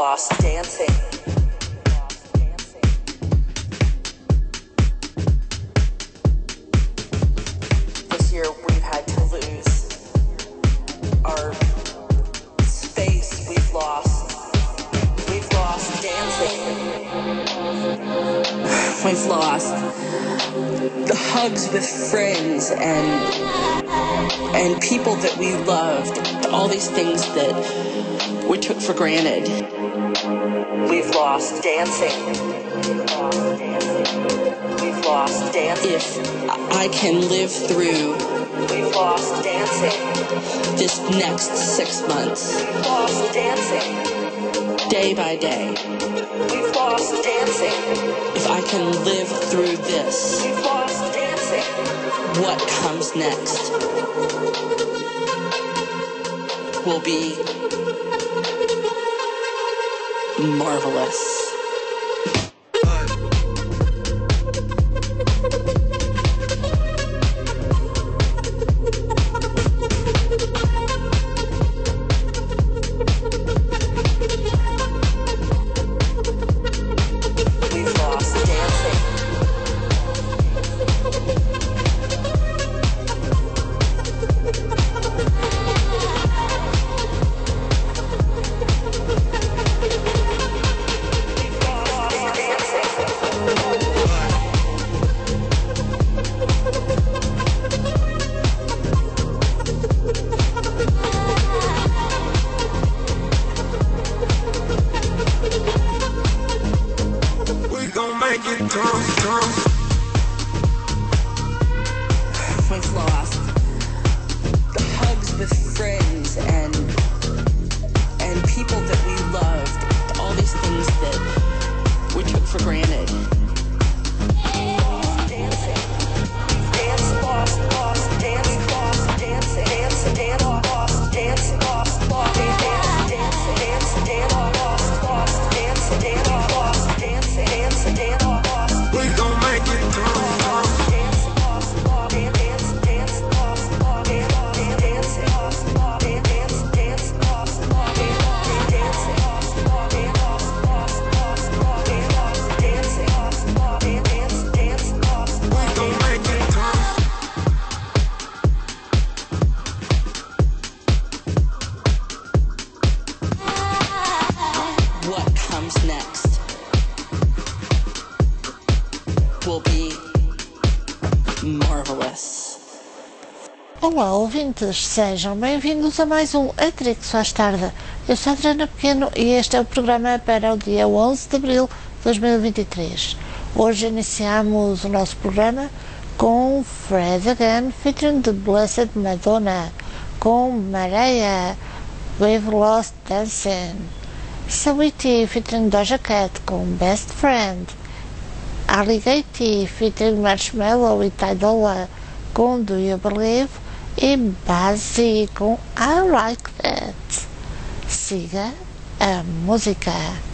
lost dancing. This year we've had to lose our space. We've lost dancing. We've lost the hugs with friends and people that we loved. All these things that we took for granted. We've lost dancing. We've lost dancing. If I can live through, we've lost dancing. This next 6 months. We've lost dancing. Day by day. We've lost dancing. If I can live through this, we've lost dancing. What comes next will be marvelous. We've lost the hugs with friends and people that we loved. All these things that we took for granted. Dancing. Dance, lost, dance, lost, dancing, dance, lost, dance, lost, dance, dance, dance, lost, dance, lost, dance, dance, lost. We gon' make it through. What comes next will be marvelous. Olá, ouvintes, sejam bem-vindos a mais um Atrix faz tarde. Eu sou a Adriana Pequeno e este é o programa para o dia 11 de abril de 2023. Hoje iniciamos o nosso programa com Fred Again featuring The Blessed Madonna, com Maria, We've Lost Dancing, Saweetie featuring Doja Cat com Best Friend, Alligator featuring Marshmello e Ty Dolla com Do You Believe e Bazzi com I Like That. Siga a música.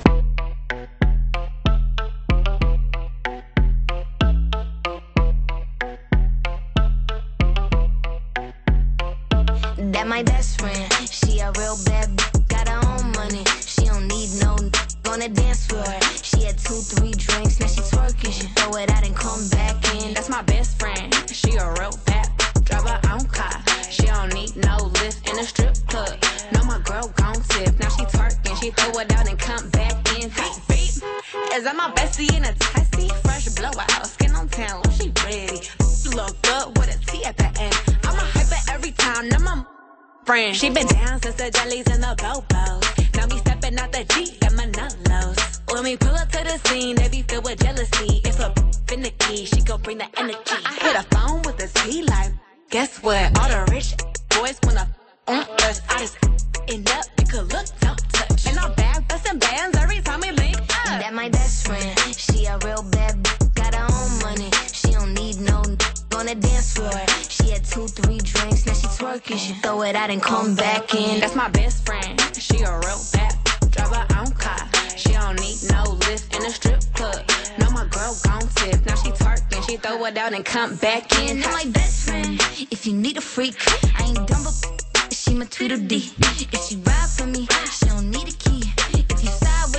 That my best friend, she a real bad got her own money. She don't need no on the dance floor. She had 2-3 drinks, now she twerking. She throw it out and come back in. That's my best friend, she a real bad drive her own car. She don't need no lift in a strip club. No, my girl gon' tip, now she twerking. She throw it out and come back in. Beep. Is that my bestie in a testy? Fresh blowout, skin on tan, look she ready. Look good with a T at the end. I'm a hyper every time, now my friend. She been down since the jellies and the bobos. Now me stepping out the Jeep, got my nullos. When we pull up to the scene, they be filled with jealousy. If a finicky, she gon' bring the energy. I hit a phone with a T like, guess what? All the rich boys wanna on us. I just end up, you could look, don't touch. And I'm back bustin' bands every time we link up. That my best friend, she a real bad got her own money. She don't need no on the dance floor. She had 2-3 drinks, now she twerking. She throw it out and come back in. That's my best friend, she a real bad drive her own car. She don't need no lift in a strip club. No, my girl gon' tip, now she twerking. She throw it out and come back in. That my best friend, if you need a freak, I ain't dumb but she my Tweedledee. If she ride for me, she don't need a key. If you side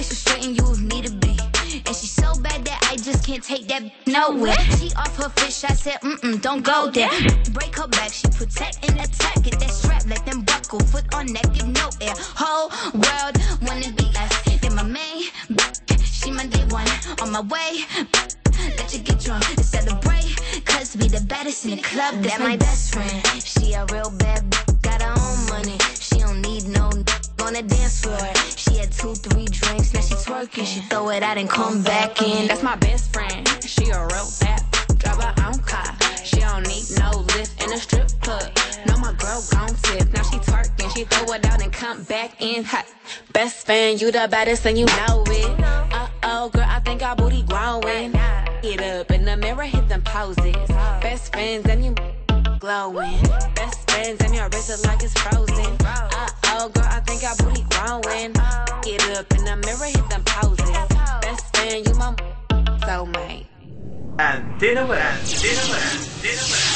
that nowhere. She off her fish, I said, don't go there. Break her back, she protect and attack. Get that strap, let them buckle, foot on neck, give no air. Whole world wanna be us. Then my main, she my day one. On my way, let you get drunk and celebrate. Cause we the baddest in the club, that's my best friend. She a real bad got her own money. She don't need no on the dance floor. She had 2-3 drinks, now she twerking. She throw it out and come back in. That's my best friend. She a real bad drive her own car. She don't need no lift in a strip club. No, my girl gon' tip. Now she twerking. She throw it out and come back in hot. Best friend, you the baddest and you know it. Uh-oh, girl, I think our booty growing. Get up in the mirror, hit them poses. Best friends and you glowing. Best friends and your wrist is like it's frozen. Uh-oh, girl, I think our booty growing. Get up in the mirror, hit them poses. Best friend, you my soulmate. And dinner with.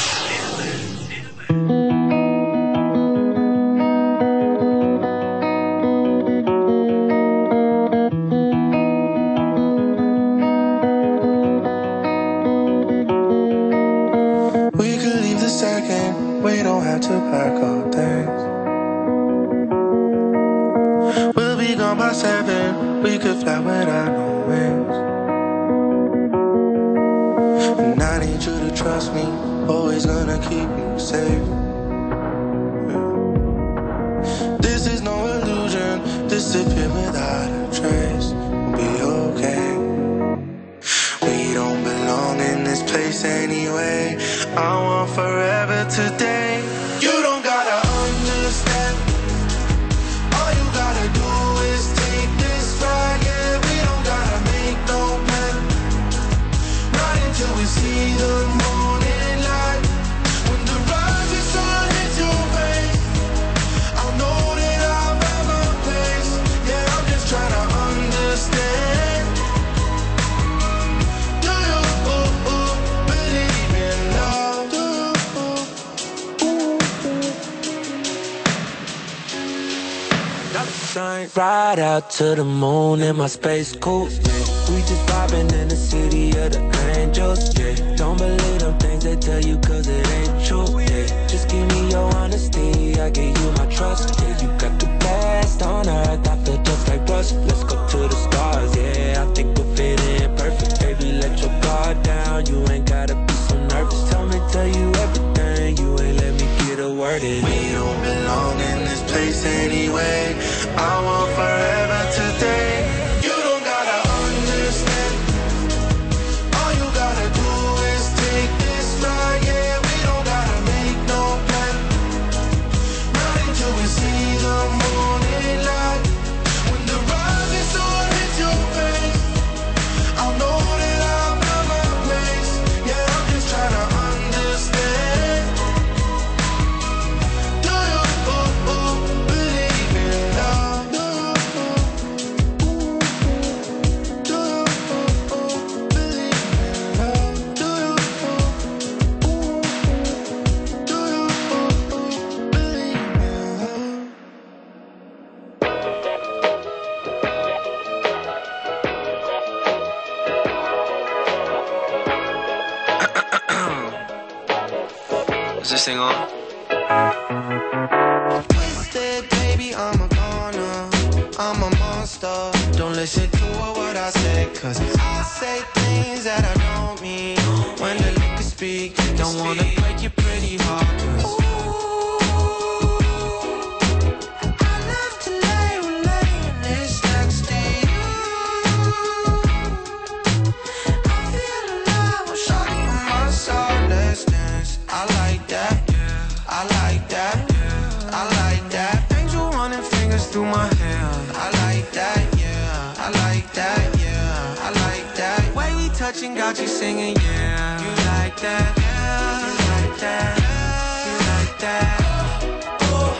We could leave the second, we don't have to pack our things. We'll be gone by 7, we could fly without no wings. And I need you to trust me, always gonna keep you safe. This is no illusion, disappear without a trace. We'll be okay. We don't belong in this place anyway. I want forever today. You don't gotta understand. All you gotta do is take this ride. Yeah, we don't gotta make no plan. Right until we see the morning light. When the rising sun hits your face, I'll know that I'll find my place. Yeah, I'm just trying to understand. Do you believe in love? Ride out to the moon in my space coupe, yeah. We just vibing in the city of the angels, yeah. Don't believe them things they tell you cause it ain't true, yeah. Just give me your honesty, I give you my trust, yeah. You got the best on earth, I feel just like Russ. Let's go to the stars, yeah. I think we'll fit in perfect, baby, let your guard down. You ain't gotta be so nervous. Tell you everything, you ain't let me get a word in. We don't belong in this place anyway. I want forever today. You don't gotta understand. All you gotta do is take this ride. Yeah, we don't gotta make no plan. Right until we see the morning light. When the rising sun hits your face, I'll know that I'll find my place. Yeah, I'm just trying to understand. Do you believe in love? Do you believe in love? Do you believe in love? Is this thing on? Twisted, baby, I'm a goner. I'm a monster. Don't listen to what I say, cause I say things that I don't mean. When the liquor speak, don't wanna break your pretty heart, cause I love to lay when laying this next to you. I feel alive when shawty on my side. Let's dance. I like that. I like that. I like that. Angel running fingers through my hair. I like that, yeah. I like that, yeah. I like that. Way we touching got you singing, yeah. You like that, yeah. You like that, yeah. You like that. Oh.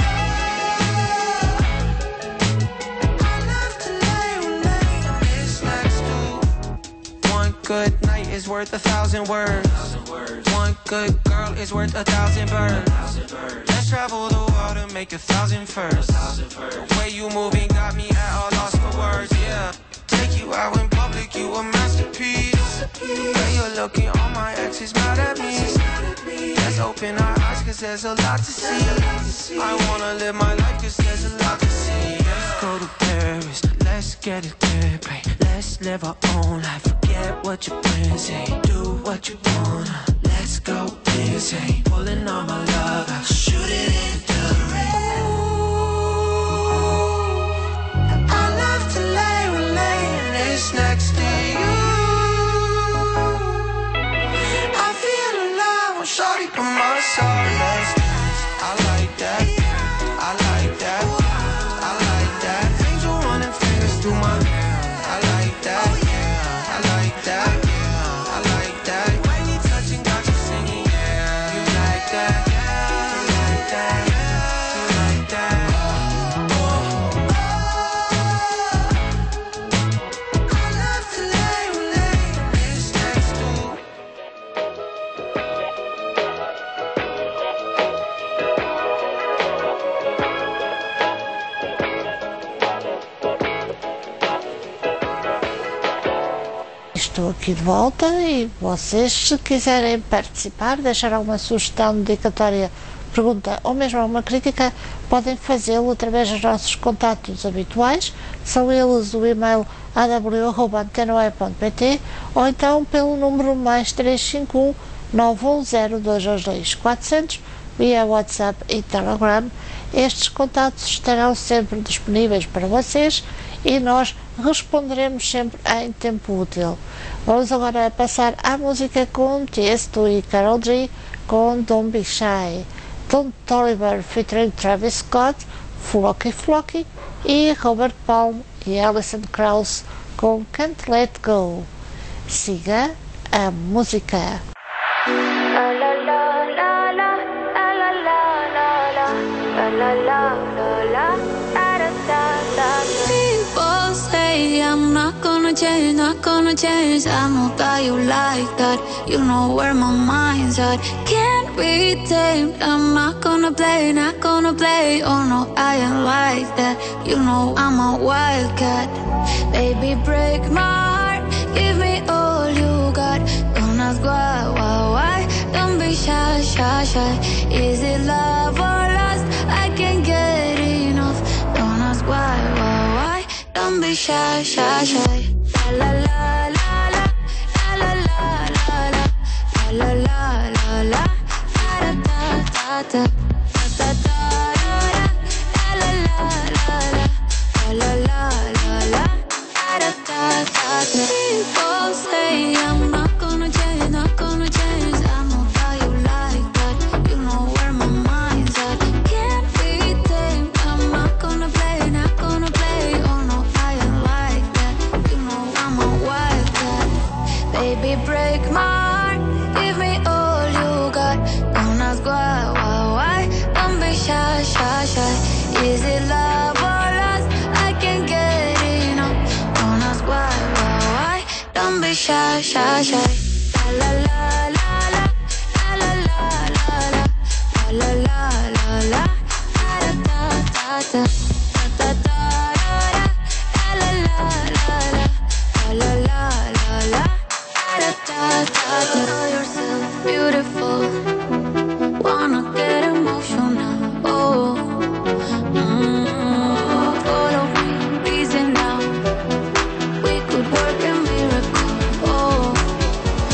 I love to lay when laying this next to. One good night is worth 1,000 words. One good girl is worth 1,000 birds. Let's travel the world and make 1,000 firsts. The way you moving got me at a loss for words, yeah. Take you out in public, you a masterpiece. looking, all my exes mad at me. Let's open our eyes, cause there's a lot to see. I wanna live my life, cause there's a lot to see. Let's go to Paris, let's get it different. Let's live our own life, forget what your friends say. Do what you wanna, let's go insane. Pulling on my love, I'll shoot it into the rain. I love to lay this next to you. I feel alive when shawty on my side. Let's dance, I like that, I like that, I like that. Angel running fingers through my hair. I like that, I like that, I like that. When you touching, got you singing, yeah. You like that, you like that, you like that. I love to lay this next to you. Estou aqui de volta e vocês, se quiserem participar, deixar alguma sugestão, dedicatória, pergunta ou mesmo alguma crítica, podem fazê-lo através dos nossos contatos habituais, são eles o e-mail aw@antenoe.pt ou então pelo número mais 351 910 222 400 via WhatsApp e Telegram. Estes contatos estarão sempre disponíveis para vocês e nós responderemos sempre em tempo útil. Vamos agora passar à música com Tiesto e Karol G com Don't Be Shy, Don Toliver featuring Travis Scott, Flocky Flocky e Robert Palm e Alison Krauss com Can't Let Go. Siga a música. People say I'm not gonna change. I know that you like that. You know where my mind's at. Can't be tamed. I'm not gonna play. Oh no, I ain't like that. You know I'm a wildcat. Baby, break my heart. Give me all you got. Don't ask why. Don't be shy. Is it love or lust? I can't get enough. Don't ask why. Don't be shy. La la la la la la la la la la la da da da da la la la la da da. People say I'm not gonna change. I know that you like that. You know where my mind's at. Can't be tamed. I'm not gonna play. Oh no, I ain't like that. You know I'm a wildcat. Baby, break my heart. Give me all you got. Don't ask why. Don't be shy. Is it love or lust? I can't get enough. Don't ask why. Don't be shy. La la la la la la la la la la da da Know yourself beautiful. Wanna get emotional. Oh, follow me, reason now. We could work a miracle. Oh.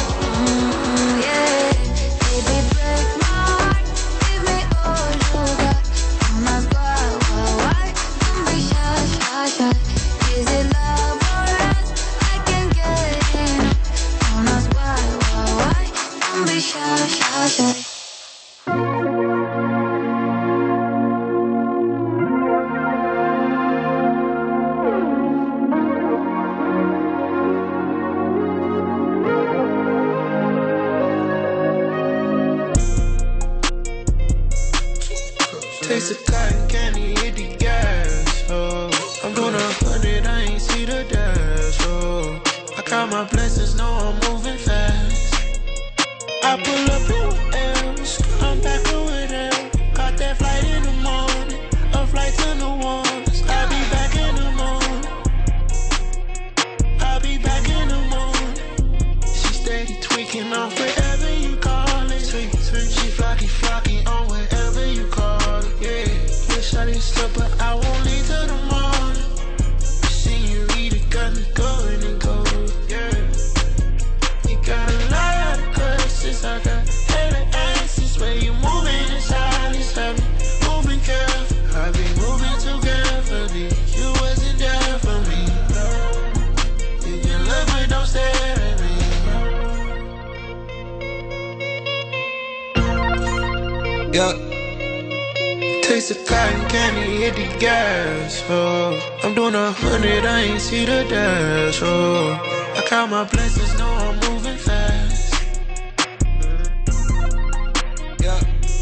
tweaking off wherever you call it. She flocky on wherever you call it. Yeah, wish I didn't stop, but I won't leave till the morning. Senorita got me going and going. Yeah, you got a lot of curses. I got hella asses where you moving inside this heavy. Moving careful, I be moving too carefully. You wasn't there for me. You can look but don't stare at me. Yeah. Taste of cotton candy, hit the gas, oh. I'm doing 100, I ain't see the dash, oh. I count my blessings, know I'm moving fast. Yeah.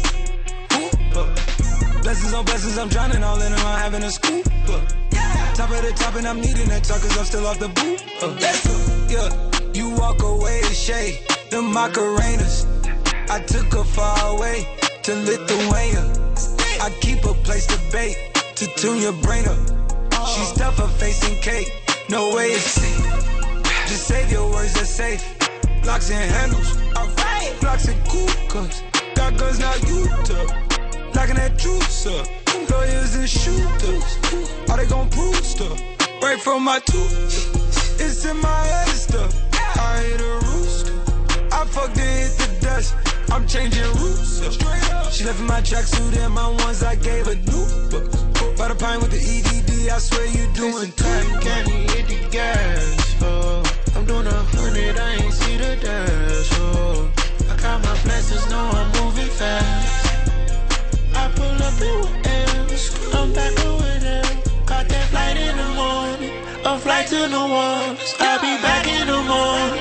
Blessings on blessings, I'm drowning all in them, I'm having a scoop. Top of the top and I'm needing that talk cause I'm still off the boot. Yeah, you walk away to shade, the Macarenas. I took her far away to Lithuania. I keep a place to bake, to tune your brain up. She stuff her face in cake, no way it's safe. Just save your words, they're safe. Locks and handles, alright. Blocks and cool cups, got guns now you took. Locking that juice up, lawyers and shooters. Are they gon' prove stuff? Right from my tooth, it's in my head stuff. I hit a rooster, I fucked and hit the dust. I'm changing roots up. She left in my tracksuit and my ones I gave her new books. By the pine with the EDD, I swear you doing cotton candy, hit the gas, oh. I'm doing 100, I ain't see the dash, oh. I count my blessings, know I'm moving fast. I pull up in whatever, I'm back over there. Caught that flight in the morning, a flight to New Orleans. I'll be back in the morning,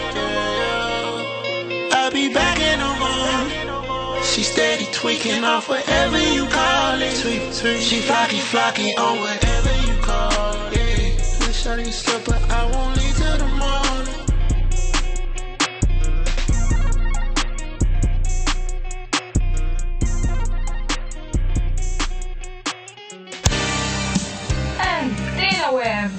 I'll be back in the morning. She steady tweaking off whatever you call it. She flocky on whatever you call it. Yeah, wish I didn't stop, but I won't leave till the morning. And Dina Web.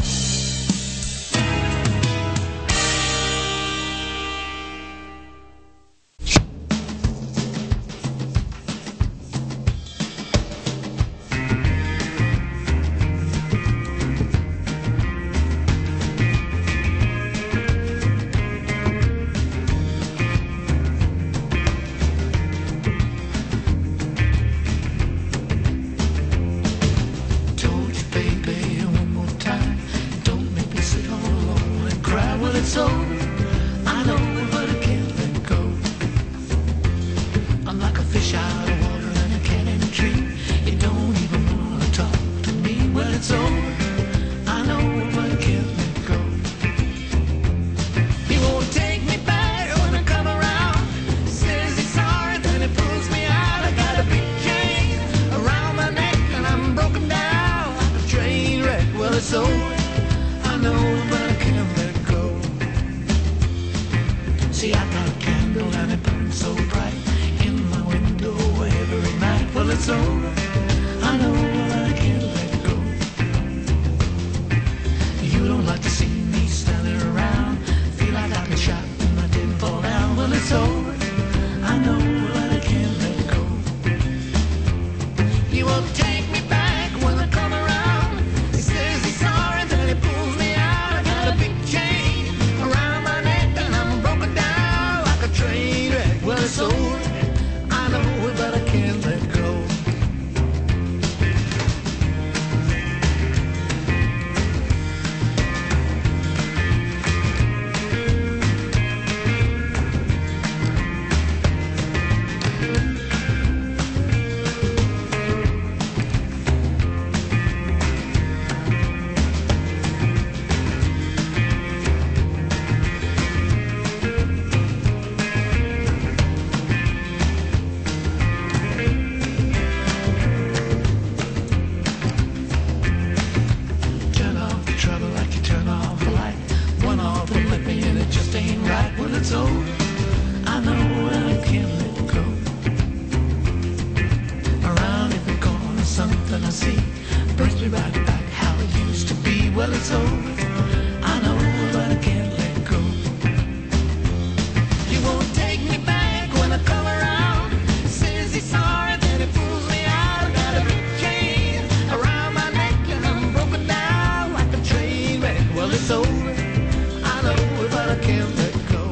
can't let go.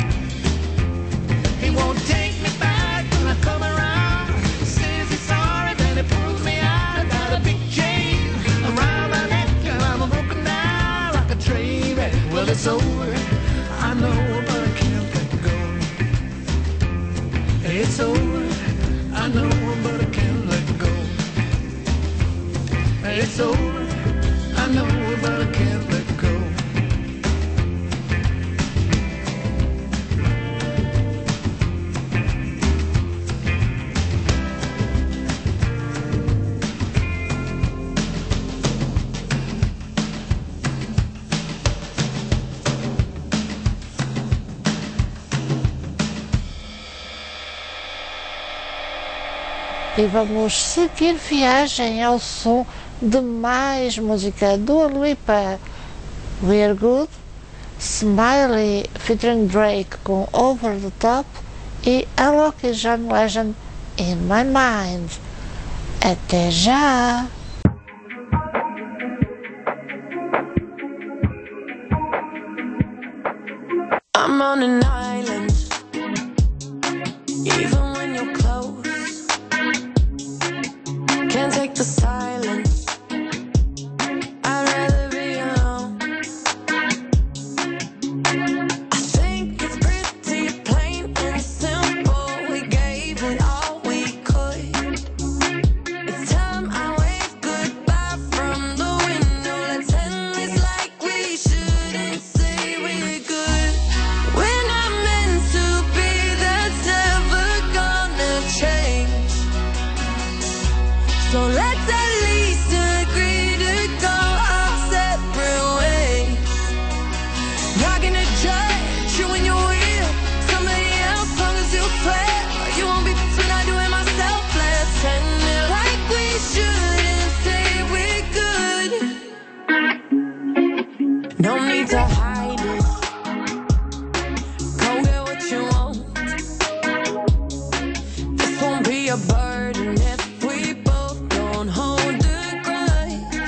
He won't take me back when I come around. He says he's sorry, then he pulls me out. I got a big chain around my neck and I'm broken down like a train wreck. Well, it's over, I know, but I can't let go. It's over, I know, but I can't let go. It's over, I know, but I can't let go. E vamos seguir viagem ao som de mais música do Dua Lipa. We're Good, Smiley featuring Drake com Over the Top e Alok e John Legend In My Mind. Até já! I'm on an island, even when you're close. Can't take the silence, I'd rather be alone. I think it's pretty plain and simple. We gave it all we could. It's time I wave goodbye from the window. Let's end this like we shouldn't say we're good. We're not meant to be, that's never gonna change. So let's at least agree to go our separate ways. Not gonna judge you when you're with somebody else, long as you play. You won't be pissed when I do it myself. Let's end it like we shouldn't say we're good. No need to hide it. Go get what you want. This won't be a burden if we both don't hold a grudge.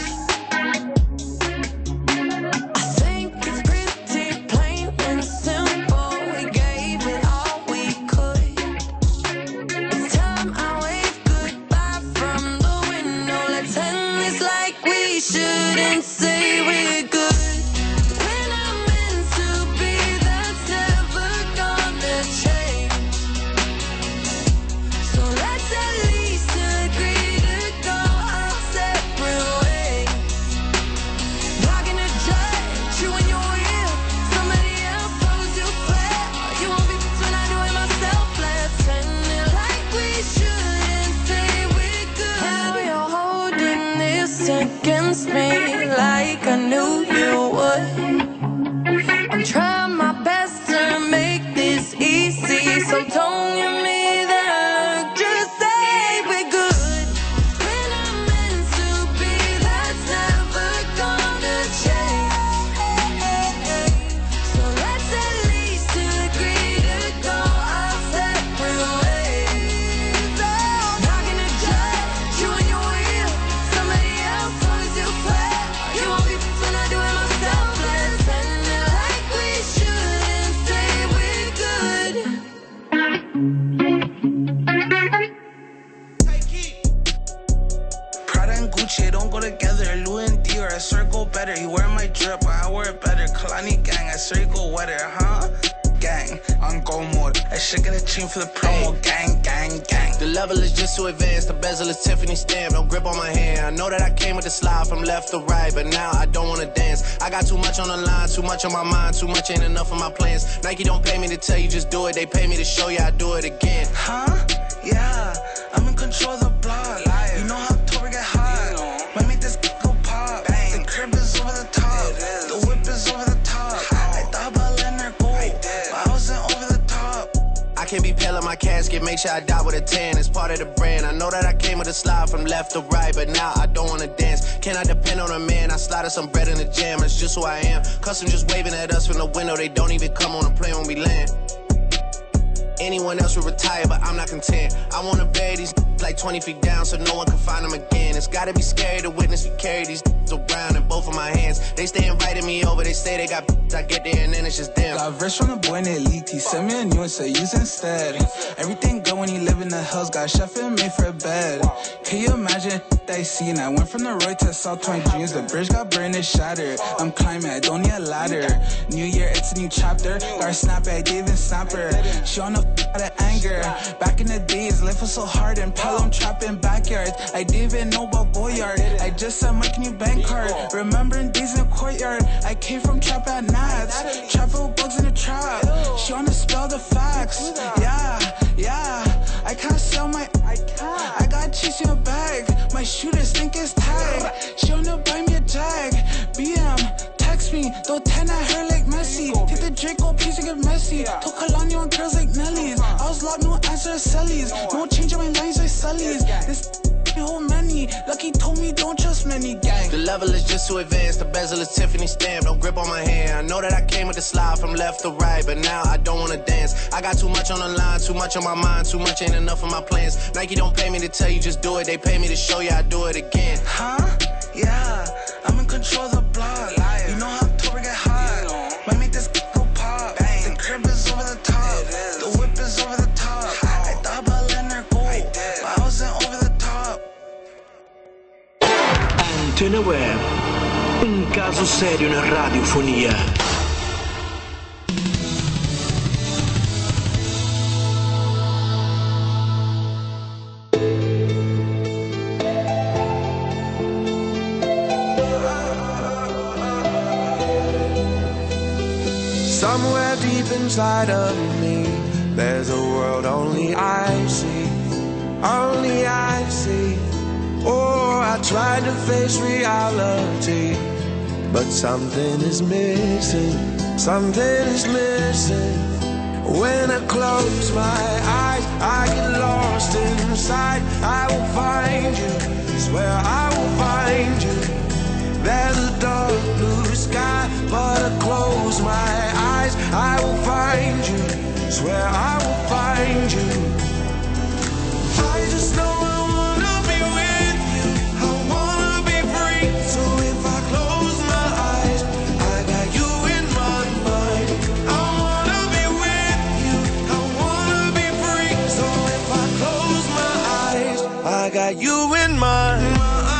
I think it's pretty plain and simple. We gave it all we could. It's time I wave goodbye from the window. Let's end this like we shouldn't say we're good. We're not meant to be, that's never gonna change. So let's at least agree to go our separate ways. Not gonna judge you when you're with somebody else, long as you play. You won't be pissed when I do it myself. Let's end it like we shouldn't say we're good. Now you're holding this against me like I knew you would. I'm trying my best to make this easy, so don't give me that. Just say we're good. We're not meant to be, that's never gonna change. So let's at least agree to go our separate ways. Not gonna judge you when you're with somebody else, long as you play. You won't be pissed when I do it myself. Let's end it like we shouldn't say we're good. Prada and Gucci don't go together. Louis and Dior, I swear go better. He wear my drip, but I wear it better. Kalani gang, I swear you go wetter, huh? Gang, on go mode. I should get a chain for the promo. Gang, gang, gang. The level is just too advanced. The bezel is Tiffany stamp. No grip on my hand. I know that I came with the slide from left to right, but now I don't wanna dance. I got too much on the line, too much on my mind, too much ain't enough of my plans. Nike don't pay me to tell you just do it. They pay me to show you I do it again. Huh? Yeah, I'm in control of the block. You know how October get hot. Might make this go pop. The crib is over the top. The whip is over the top. I thought about letting her go, but I wasn't over the top. I can't be pale in my casket, make sure I die with a tan. It's part of the brand. I know that I came with a slide from left to right, but now I don't wanna dance. Can I depend on a man? I slotted some bread in the jam. It's just who I am. Custom just waving at us from the window. They don't even come on a plane when we land. Anyone else would retire, but I'm not content. I wanna bury these like 20 feet down so no one can find them again. It's gotta be scary to witness me carry these around in both of my hands. They stay inviting me over, they say they got I get there and then it's just them. Got rich from the boy named Leety, sent me a new one, say use instead. Everything good when he live in the hills, got chef and made for a bed. Can you imagine that I seen? I went from the Roy to South Point Dreams, the bridge got burned and shattered. I'm climbing, I don't need a ladder. New year, it's a new chapter. Got her snapper, I didn't even snap her. She on the out of anger. Back in the days, life was so hard and Pelham trapping backyards. I didn't even know about Boyard. I just said my new bank card. Remembering days in the courtyard. I came from trap at Nats. Trapping with bugs in the trap. She on the spell the facts. Yeah. I can't sell my. I got chase in a bag. My shooters think it's tag. She wanna buy me a jag. BM. Text me, throw 10 at her like Messi. Take the Draco piece and get messy. Took Kalani on girls like Nelly's. I was locked, no answer to Sellies. No change on my lines like Sully's. This whole many. Lucky told me don't trust many, gang. The level is just too advanced. The bezel is Tiffany stamp. Don't grip on my hand. I know that I came with the slide from left to right, but now I don't wanna dance. I got too much on the line, too much on my mind, too much ain't enough of my plans. Nike don't pay me to tell you just do it. They pay me to show you I do it again. Huh? Yeah, I'm in control of the block. You know how October get hot. Might make this go pop. The crib is over the top. The whip is over the top. I thought about letting her go, but I wasn't over the top. Antena Web, un caso serio na radiofonia. Somewhere deep inside of me, there's a world only I see, only I see. Oh, I tried to face reality, but something is missing, something is missing. When I close my eyes, I get lost inside. I will find you, swear I will find you. There's a dark blue sky, but I close my eyes, I will find you, swear I will find you. I just know I wanna be with you, I wanna be free. So if I close my eyes, I got you in my mind. I wanna be with you, I wanna be free. So if I close my eyes, I got you in mind.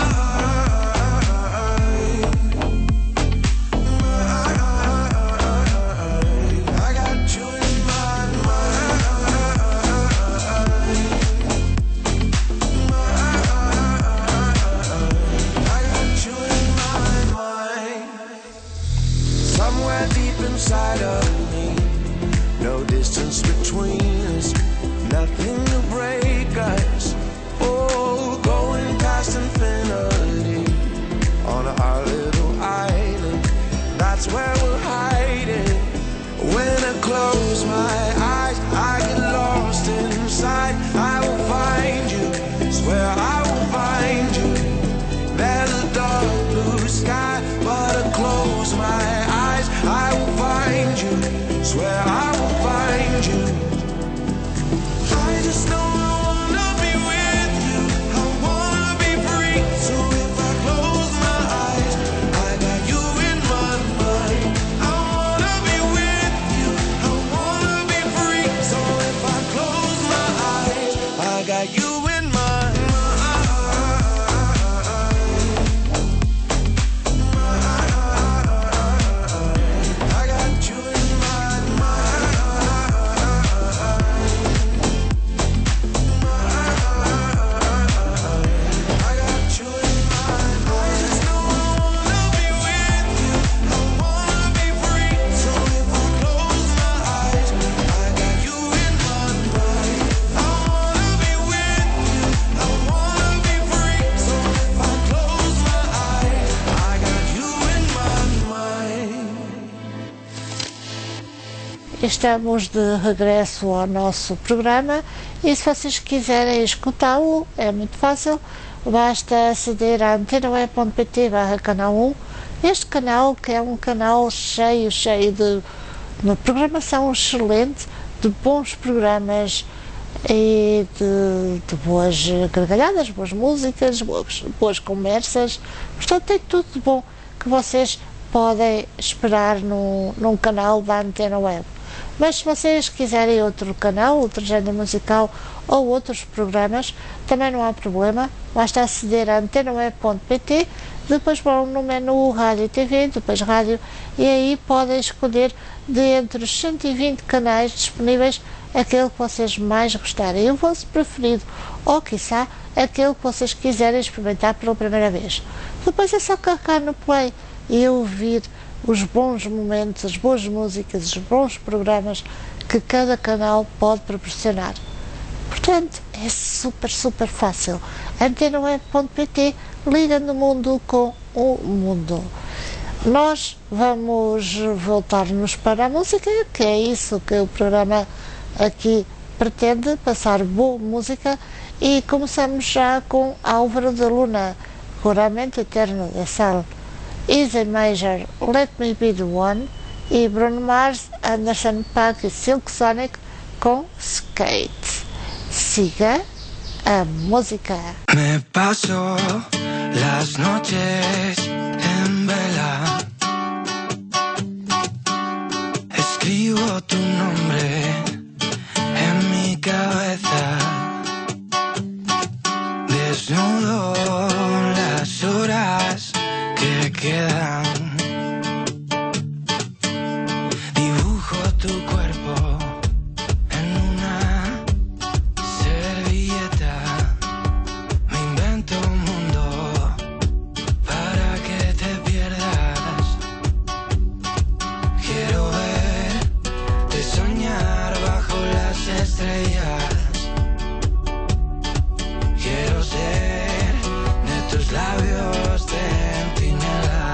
Inside of me, no distance between us, nothing to break us. Oh, going past infinity on our little island, that's where we're hiding. When I close my eyes, I get lost inside. I will find you, swear I will find you. There's a dark blue sky, but I close my eyes, I will find you, swear I will find you. I just know I wanna be with you, I wanna be free. So if I close my eyes, I got you in my mind. I wanna be with you, I wanna be free. So if I close my eyes, I got you in my mind. Estamos de regresso ao nosso programa e se vocês quiserem escutá-lo é muito fácil, basta aceder a antenaweb.pt/canal 1. Este canal, que é um canal cheio de uma programação excelente, de bons programas e de boas gargalhadas, boas músicas, boas conversas. Portanto, tem tudo de bom que vocês podem esperar num canal da Antena Web. Mas se vocês quiserem outro canal, outro género musical ou outros programas, também não há problema. Basta aceder a antenaweb.pt, depois vão no menu Rádio e TV, depois Rádio, e aí podem escolher de entre os 120 canais disponíveis aquele que vocês mais gostarem, o vosso preferido, ou quiçá aquele que vocês quiserem experimentar pela primeira vez. Depois é só carregar no play e ouvir os bons momentos, as boas músicas, os bons programas que cada canal pode proporcionar. Portanto, é super fácil. Antenaweb.pt, ligando o mundo com o mundo. Nós vamos voltar-nos para a música, que é isso que o programa aqui pretende, passar boa música, e começamos já com Álvaro de Luna, Juramento Eterno de Sal, Easy Major, Let Me Be The One, e Bruno Mars, Anderson .Paak e Silk Sonic com Skate. Siga a música. Me paso las noches en vela, escribo tu nombre en mi cabeza, desnudo las horas que quedan, dibujo tu cuerpo en una servilleta, me invento un mundo para que te pierdas, quiero verte soñar bajo las estrellas, quiero ser de tus labios centinela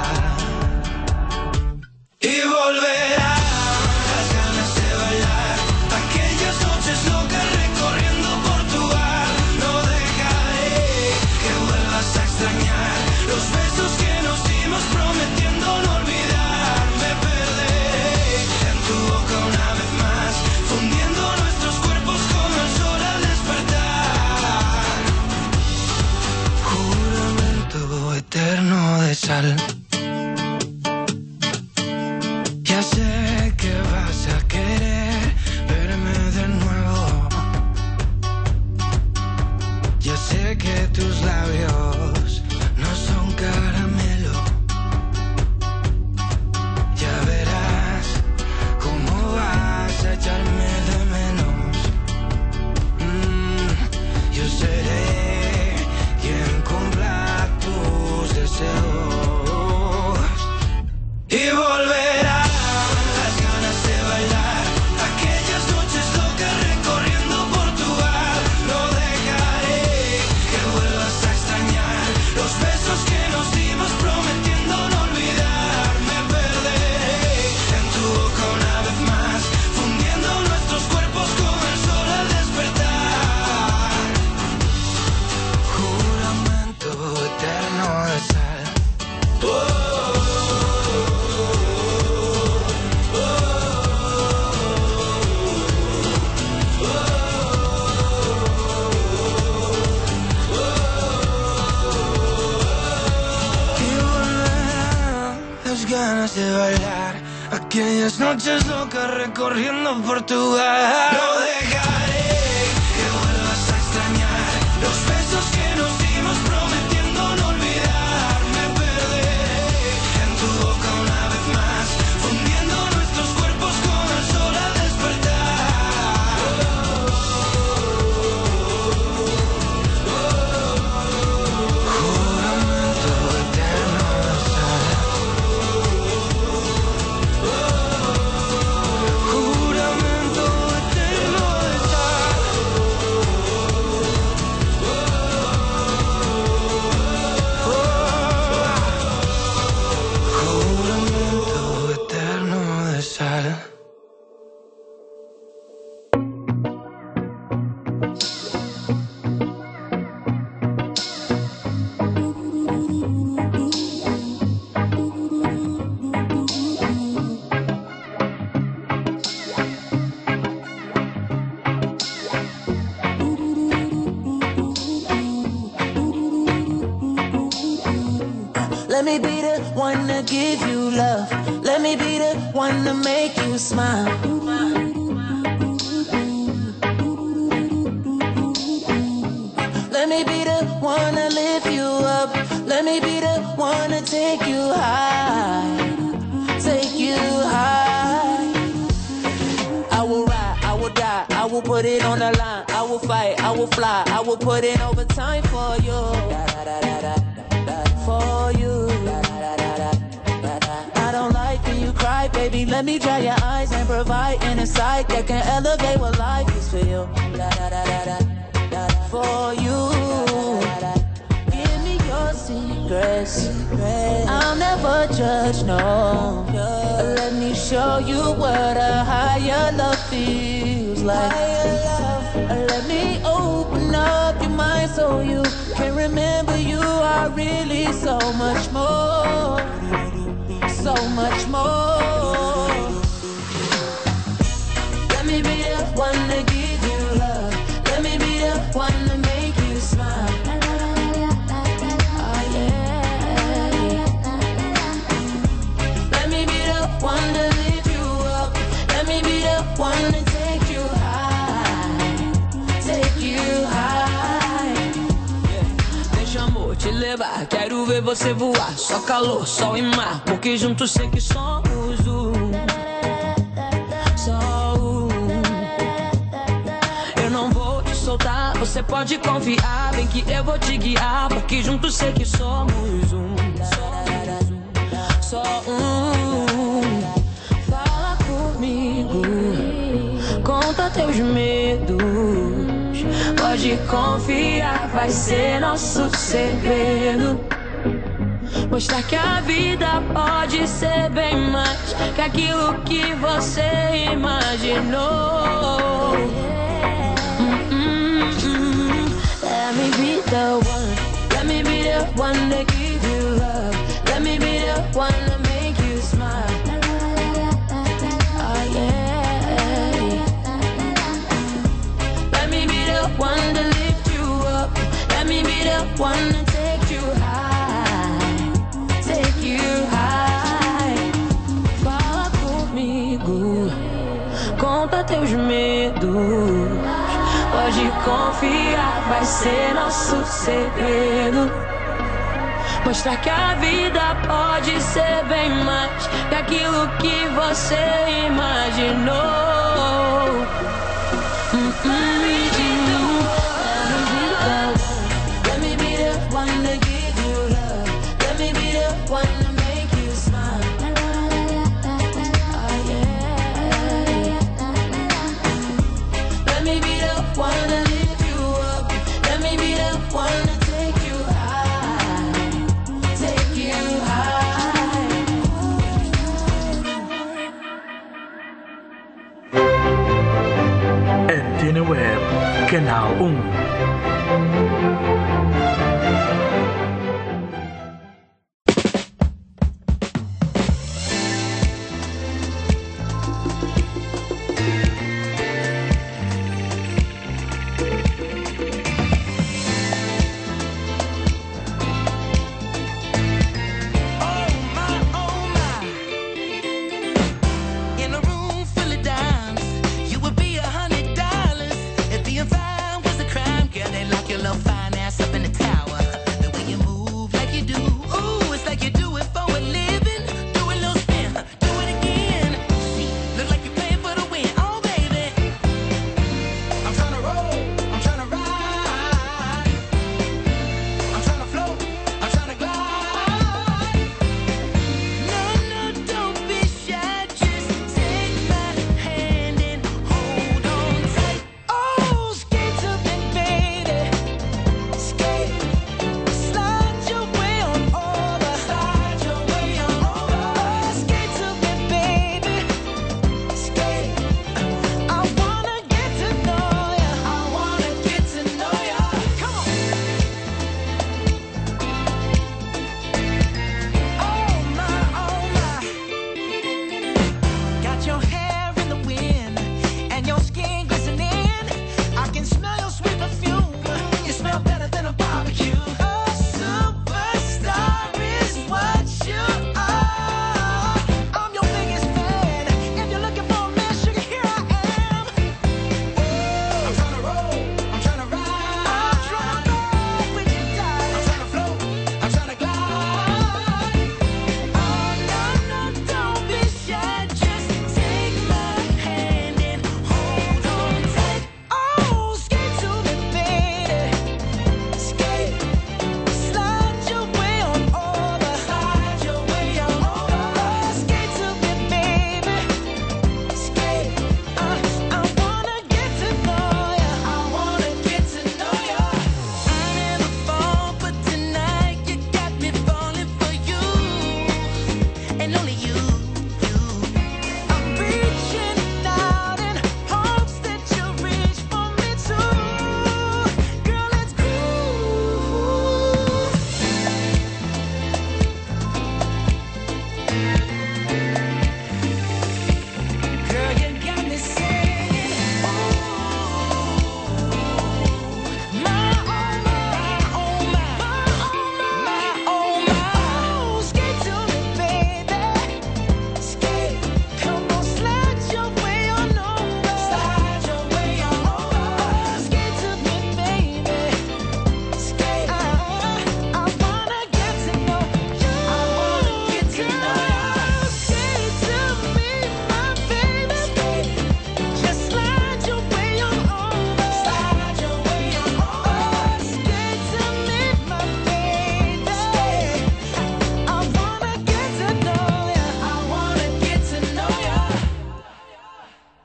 y volverá las ganas de bailar aquellas noches locas recorriendo Portugal. No dejaré que vuelvas a extrañar los besos que nos dimos prometiendo no olvidar. Me perderé en tu boca una vez más, fundiendo nuestros cuerpos como el sol al despertar. Juramento eterno de sal. Ya sé que vas a querer verme de nuevo, ya sé que tus labios no son caramelo, ya verás cómo vas a echarme de menos. Yo seré quien cumpla tus deseos y volverá las ganas de bailar aquellas noches locas recorriendo Portugal. No dejaré que vuelvas a extrañar los besos que nos dimos prometiendo no olvidar. Me perderé en tu boca una vez más, fundiendo nuestros cuerpos como el sol al despertar. Juramento eterno de sal. Las ganas de bailar aquellas noches locas recorriendo Portugal. No dejaré que vuelvas a extrañar los besos que nos dimos prometiendo no olvidar. Me perderé en tu boca una vez más, fundiendo nuestros cuerpos como el sol al despertar. Juramento eterno de sal. Juramento eterno de sal. Let me be the one to give you love. Let me be the one to make you smile. Let me be the one to lift you up. Let me be the one to take you high. Take you high. I will ride, I will die, I will put it on the line. I will fight, I will fly, I will put in overtime for you. For you. I don't like when you cry, baby. Let me dry your eyes and provide inner sight that can elevate what life is for you. For you. Give me your secrets. I'll never judge, no. Let me show you what a higher love feels like. Let me open up your mind so you can remember you are really so much more. So much more. Let me be the one to give you love. Let me be the one to make you smile. Oh yeah. Let me be the one to lift you up. Let me be the one to take you high. Take you high. Deixa amor te levar, quero ver você voar. Só calor, sol e mar, porque juntos sei que somos um. Só um. Eu não vou te soltar, você pode confiar. Bem que eu vou te guiar, porque juntos sei que somos um. Só um. Fala comigo, conta teus medos. Pode confiar, vai ser nosso segredo. Mostrar que a vida pode ser bem mais que aquilo que você imaginou. Let me be the one. Let me be the one to give you love. Let me be the one to make you smile. Oh yeah. Let me be the one to lift you up. Let me be the one to take you high. Take you high. Fala comigo, conta teus medos. Pode confiar, vai ser nosso segredo. Mostrar que a vida pode ser bem mais que aquilo que você imaginou. Let me be the one to give you love. Let me be the one to make you smile. Oh yeah. Let me be the one to lift you up. Let me be the one to take you high. Take you high. NTN Web, Canal 1. $100 if being fine was a crime. Girl, they lock your little fine ass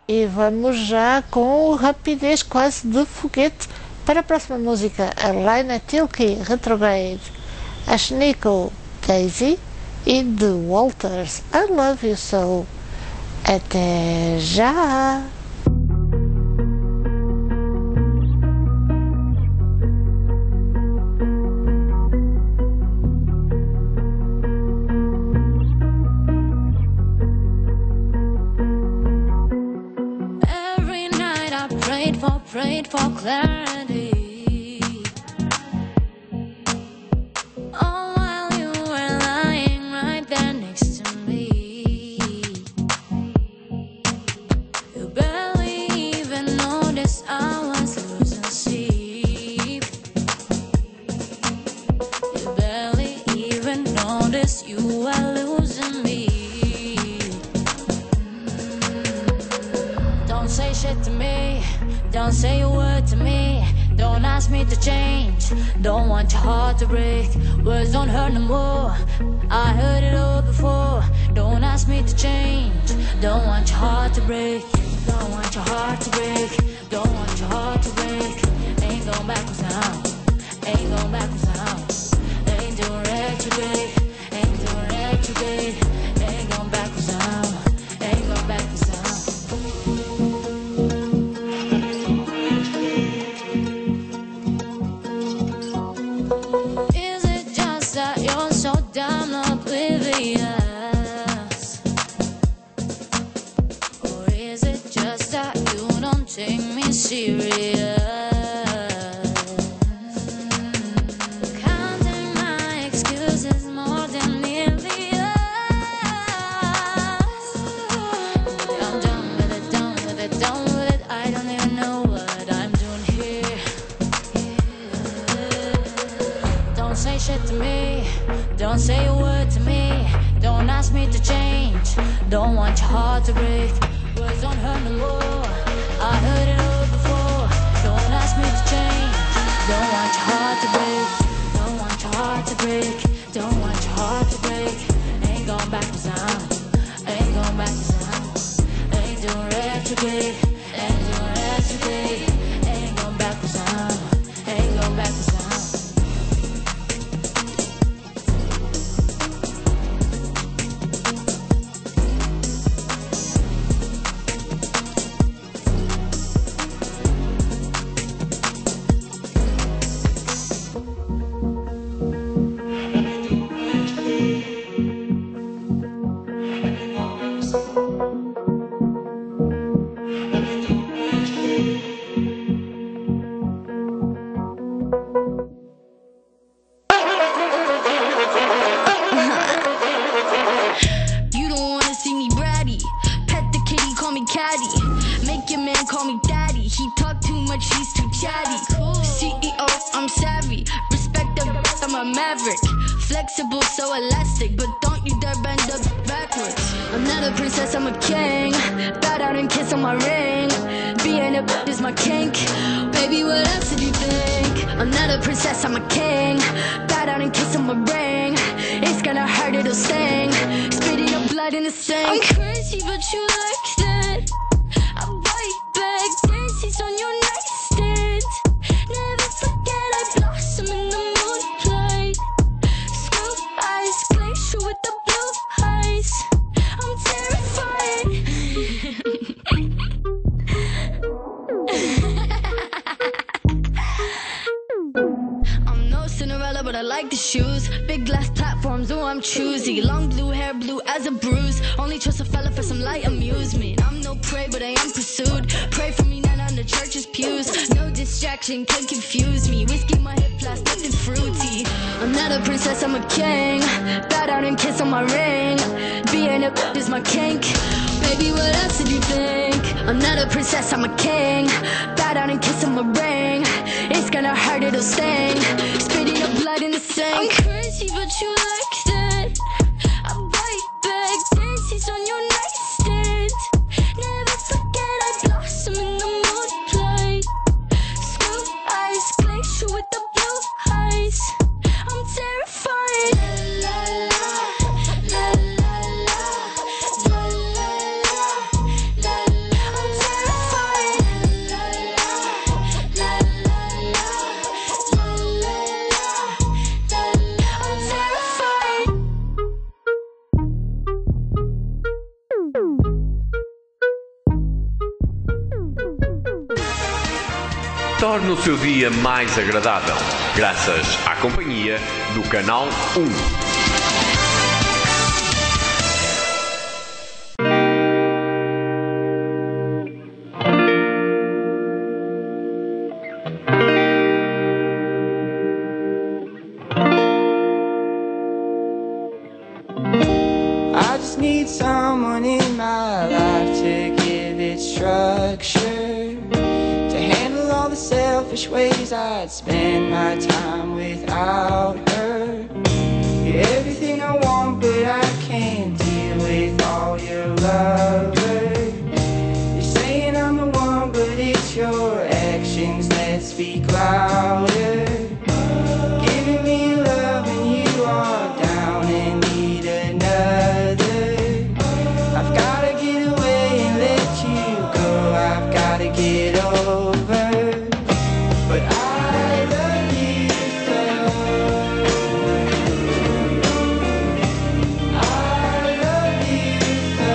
E vamos já com rapidez quase de foguete para a próxima música, a Laina Tilke, Retrograde, a Nico Daisy e The Walters, I Love You So. Até já! Prayed for clarity. All while you were lying right there next to me. You barely even noticed I was losing sleep. You barely even noticed you were losing me. Don't say shit to me. Don't say a word to me. Don't ask me to change. Don't want your heart to break. Words don't hurt no more. I heard it all before. Don't ask me to change. Don't want your heart to break. Don't want your heart to break. Don't want your heart to break. Ain't going backwards now. Ain't going backwards now. Ain't doing retrograde. Ain't doing retrograde. Ain't going backwards now. Ain't going backwards now. Damn oblivious. Or is it just that you don't take me serious? Counting my excuses more than millions. I'm done with it, done with it, done with it. I don't even know what I'm doing here. Don't say shit to me. Don't say a word to me. Don't ask me to change. Don't want your heart to break. Words don't hurt no more. I heard it all before. Don't ask me to change. Don't want your heart to break. Don't want your heart to break. Don't want your heart to break. Ain't going backwards now. Ain't going backwards now. Ain't doing retrograde. Ain't doing retrograde. Ain't going backwards now. Ain't going backwards now. Flexible, so elastic, but don't you dare bend up backwards. I'm not a princess, I'm a king. Bow down and kiss on my ring. Being a is my kink. Baby, what else did you think? I'm not a princess, I'm a king. Bow down and kiss on my ring. It's gonna hurt, it'll sting. Spitting up blood in the sink. I'm crazy, but you like that. I bite back daisies on your nightstand. Never forget I blossom in the moonlight. Eyes glacier with the blue eyes. I'm terrified. I'm no Cinderella, but I like the shoes. Big glass platforms, oh I'm choosy. Long blue hair, blue as a bruise. Only trust a fella for some light amusement. I'm no prey, but I am pursued. Pray for me, not on the church's pews. No distraction can confuse me. Whiskey in my hip flask, nothing fruity. I'm not a princess, I'm a king. Bow down and kiss on my ring. Being a is my kink. Baby, what else did you think? I'm not a princess, I'm a king. Bow down and kiss on my ring. It's gonna hurt, it'll sting. Spitting up blood in the sink. I'm crazy, but you like that. I bite back daisies on your nightstand. Never forget I blossom in the moonlight. Screw eyes, glacier with the blue eyes. I'm terrified. La la la, la la la, la la la, la la. I'm Torne o seu dia mais agradável, graças à companhia do Canal 1. Someone in my life to give it structure, to handle all the selfish ways I'd spend my time without her. You're everything I want, but I can't deal with all your lovers. You're saying I'm the one, but it's your actions that speak louder. Giving me love when you are down and need another. I've gotta get away and let you go. I've gotta get over. But I love you so. I love you so.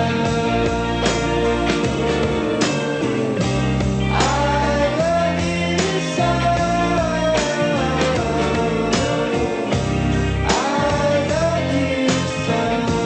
I love you so. I love you so.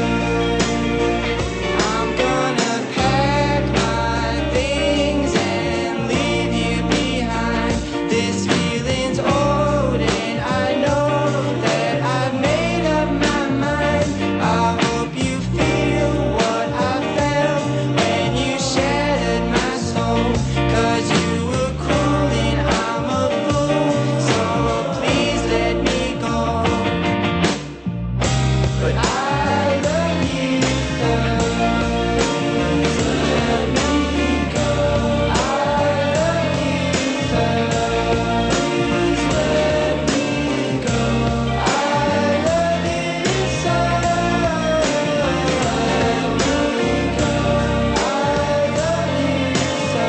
I'm gonna pack my things and leave you behind. This feeling's old and I know that I've made up my mind. I hope you feel what I felt when you shattered my soul. 'Cause you were cruel and I'm a fool, so please let me go. But I love you so. Let me go. I love you so. Please let me go. I love you so. Let me go. I love you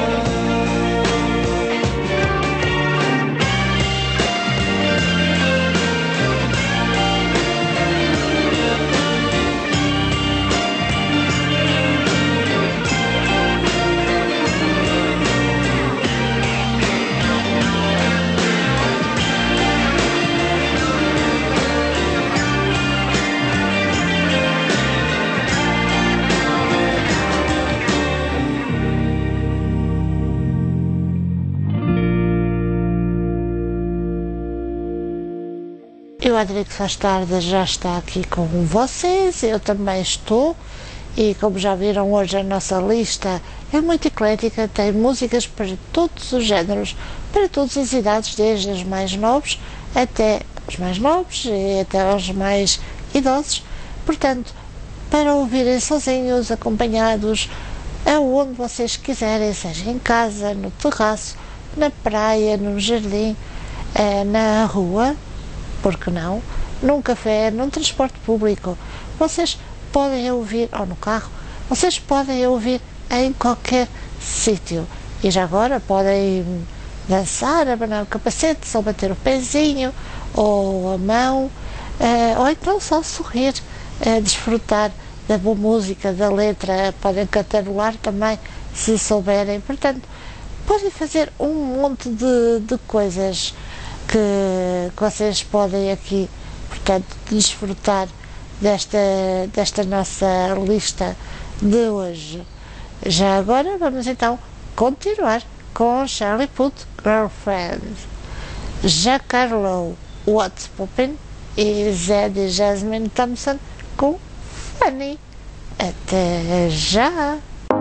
E o Adriano Faz Tarde já está aqui com vocês, eu também estou, e como já viram hoje a nossa lista é muito eclética, tem músicas para todos os géneros, para todas as idades, desde os mais novos até os mais novos e até os mais idosos, portanto, para ouvirem sozinhos, acompanhados, aonde vocês quiserem, seja em casa, no terraço, na praia, no jardim, na rua, porque não, num café, num transporte público, vocês podem ouvir, ou no carro, vocês podem ouvir em qualquer sítio, e já agora podem dançar, abanar o capacete, só bater o pezinho, ou a mão, ou então só sorrir, desfrutar da boa música, da letra, podem cantarolar também, se souberem, portanto, podem fazer um monte de coisas que vocês podem aqui, portanto, desfrutar desta nossa lista de hoje. Já agora vamos então continuar com Charlie Puth, Girlfriend, Jack Harlow, What's Poppin' e Zed e Jasmine Thompson com Funny. Até já!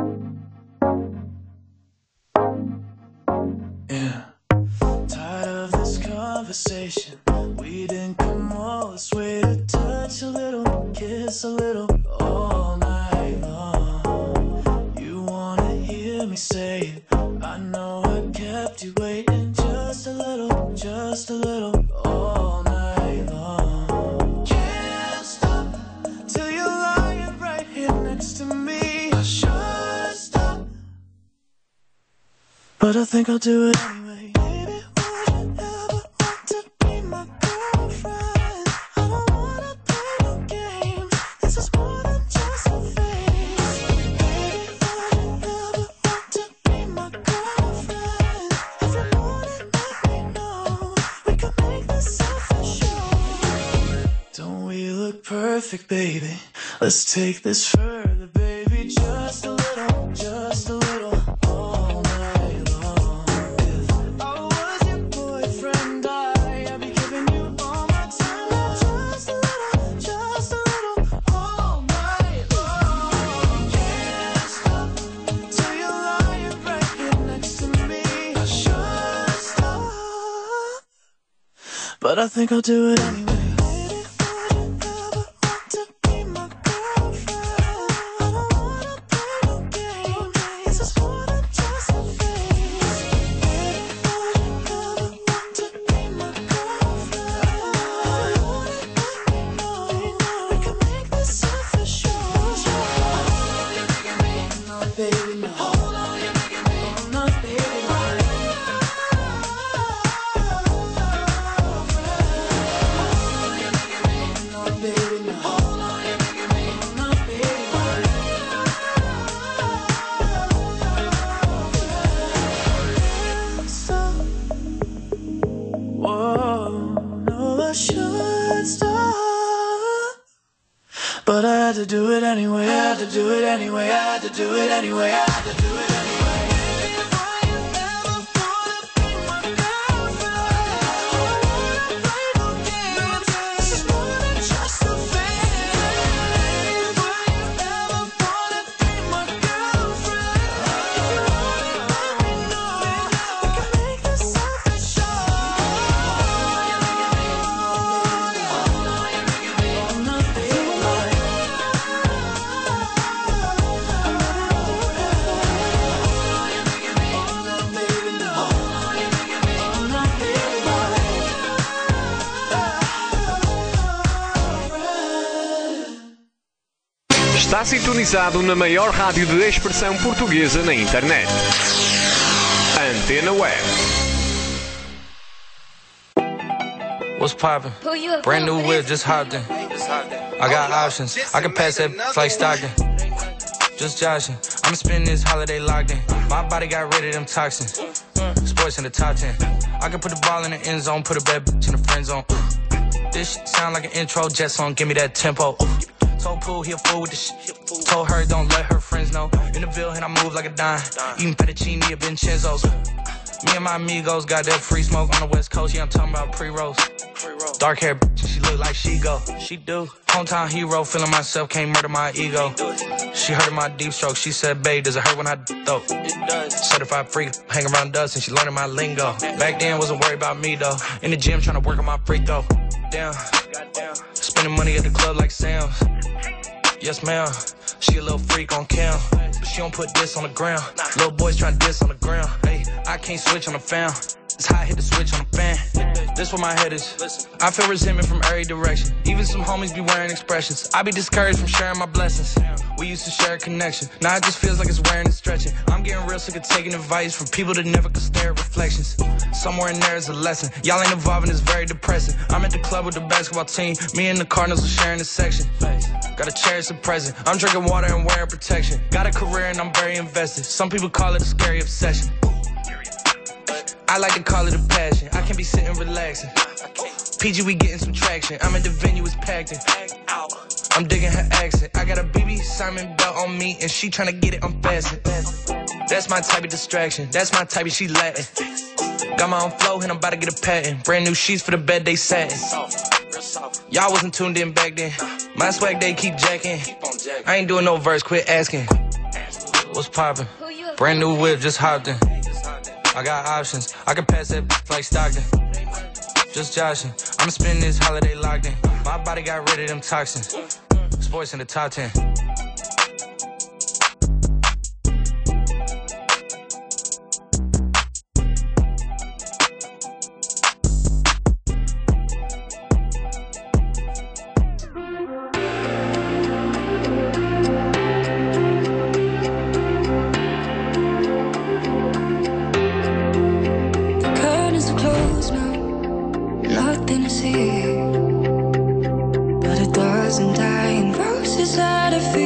Conversation. We didn't come all this way to touch a little, kiss a little, all night long. You wanna hear me say it? I know I kept you waiting just a little, all night long. Can't stop till you're lying right here next to me. I should stop, but I think I'll do it anyway. Every morning perfect, baby. Let's take this further, baby. Just a little, all night long. If I was your boyfriend, I'd be giving you all my time. Just a little, all night long. Can't stop till you're lying right here next to me. I should stop, but I think I'll do it anyway. But I had to do it anyway, I had to do it anyway, I had to do it anyway, I had to do it anyway. Está sintonizado na maior rádio de expressão portuguesa na internet. Antena Web. What's poppin'? Brand new whip, just hopped in. I got options. I can pass that like Stockton. Just joshing. I'm spending this holiday locked in. My body got rid of them toxins. Sports in the top 10. I can put the ball in the end zone, put a bad bitch in the friend zone. This shit sound like an intro jet song. Give me that tempo. Told Pooh he a fool with the shit. Told her don't let her friends know. In the Ville and I move like a dime. Eating fettuccine at Vincenzo's. Me and my amigos got that free smoke on the West Coast. Yeah, I'm talking about pre-rolls. Dark hair bitch, she look like she go. She do. Hometown hero, feeling myself, can't murder my ego. She heard of my deep stroke. She said, babe, does it hurt when I though? It does. Certified freak, hang around dust and she learning my lingo. Back then, wasn't worried about me though. In the gym, trying to work on my free throw. Damn. Spending money at the club like Sam's. Yes, ma'am. She a little freak on cam, but she don't put this on the ground. Little boys trying to diss on the ground. Hey, I can't switch on the fan. It's how I hit the switch on the fan. This where my head is. I feel resentment from every direction. Even some homies be wearing expressions. I be discouraged from sharing my blessings. We used to share a connection. Now it just feels like it's wearing and stretching. I'm getting real sick of taking advice from people that never could stare at reflections. Somewhere in there is a lesson. Y'all ain't evolving, it's very depressing. I'm at the club with the basketball team. Me and the Cardinals are sharing this section. Gotta cherish the present. I'm drinking water and wearing protection. Got a career and I'm very invested. Some people call it a scary obsession. I like to call it a passion. I can be sitting relaxing. PG, we getting some traction. I'm at the venue, it's packed in. I'm digging her accent. I got a BB Simon belt on me and she tryna get it unfastened. That's my type of distraction. That's my type of she Latin. Got my own flow and I'm about to get a patent. Brand new sheets for the bed they satin. Y'all wasn't tuned in back then. My swag they keep jacking. I ain't doing no verse, quit asking. What's poppin'? Brand new whip, just hopped in. I got options. I can pass that like Stockton. Just joshing. I'm spending this holiday locked in. My body got rid of them toxins. Sports in the top 10. But a dozen dying roses out of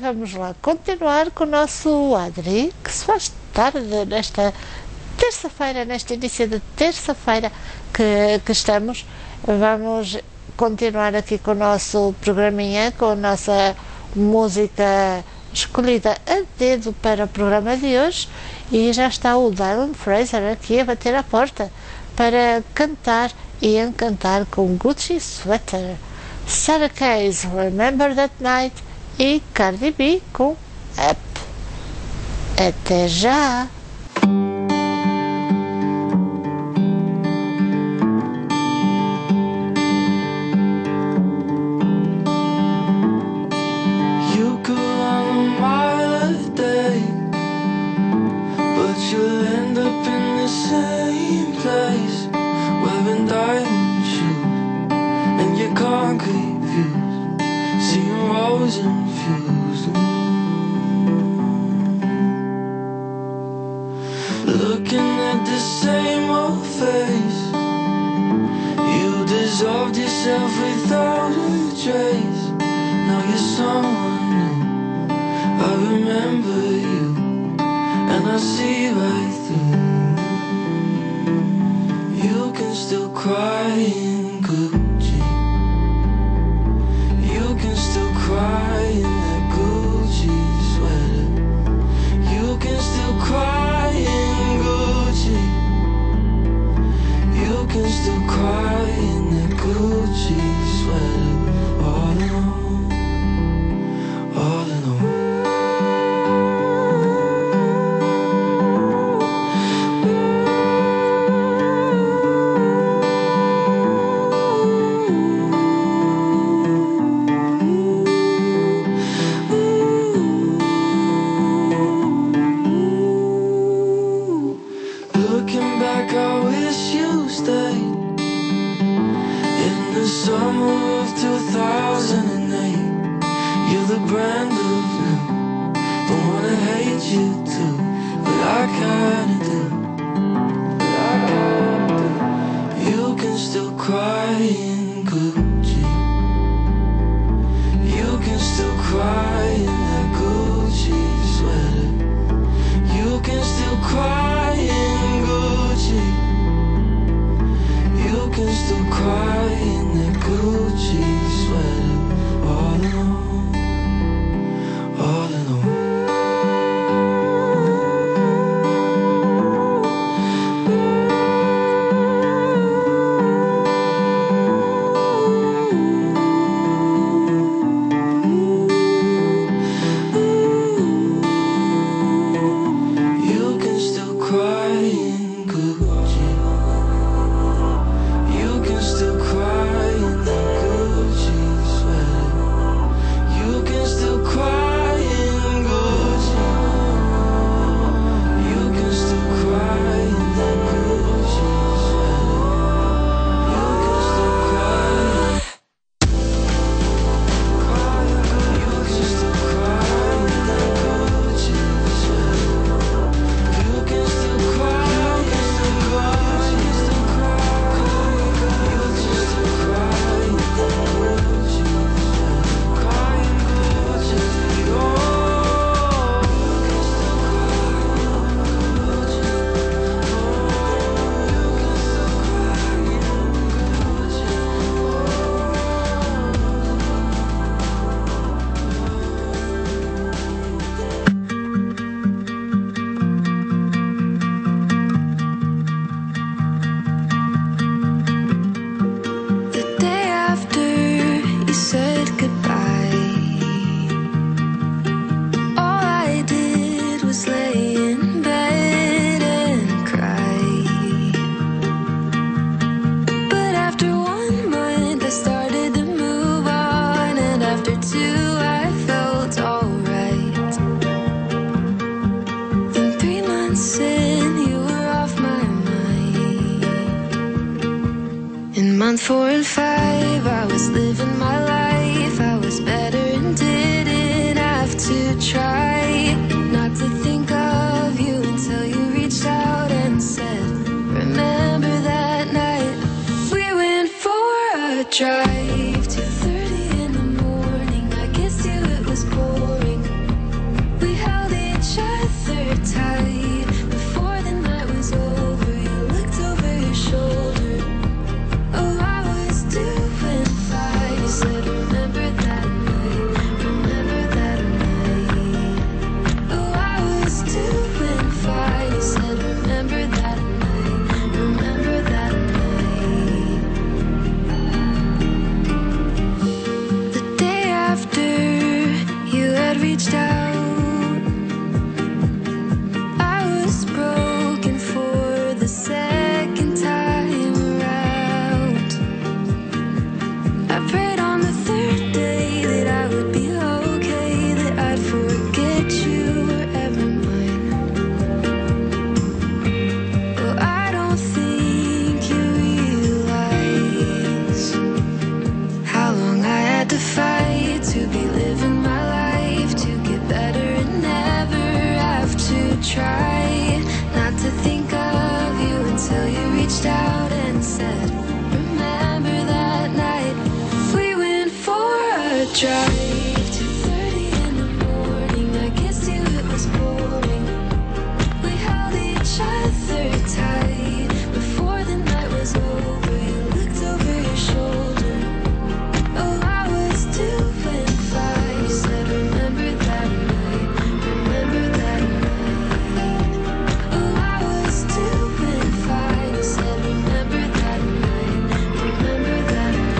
vamos lá continuar com o nosso Adri, que se faz tarde nesta terça-feira, neste início de terça-feira que estamos. Vamos continuar aqui com o nosso programinha, com a nossa música escolhida a dedo para o programa de hoje, e já está o Dylan Fraser aqui a bater à porta para cantar e encantar com Gucci Sweater, Sarah Case, Remember That Night e Cardi B com Up. Até já! Looking at the same old face, you dissolved yourself without a trace. Now you're someone new. I remember you, and I see right through. You can still cry in Gucci. You can still cry in that Gucci sweater. You can still cry in Gucci. You can still cry in that Gucci sweater. All alone, all alone. Looking back, I wish you stayed. In the summer of 2008, you're the brand of new. Don't wanna hate you too, but I kinda do. You can still cry in Gucci. You can still cry in that Gucci sweater. You can still cry in Gucci. You can still cry in that Gucci sweater. All alone, all alone. You can still cry in Gucci. You can still cry in that Gucci sweater. You can still cry in Gucci. You can still cry in that Gucci sweater. You can still cry. You can still cry in that Gucci sweater. You can still cry in that Gucci. You can still cry in that Gucci sweater. Cry in Gucci. Oh, you can still cry in Gucci. The day after you said goodbye, all I did was lay in bed and cry. But after 1 month I started to move on, and after 2 I felt alright. Then 3 months in you were off my mind. In month 4 and 5 I was living my life. I was better and didn't have to try not to think of you until you reached out and said, remember that night we went for a drive. 2:30 in the morning, I guess you it was boring. drive, 2:30 in the morning. I kissed you, it was boring. We held each other tight before the night was over. You looked over your shoulder. Oh, I was doing fine. You said, remember that night, remember that night. Oh, I was doing fine. You said, remember that night, remember that night.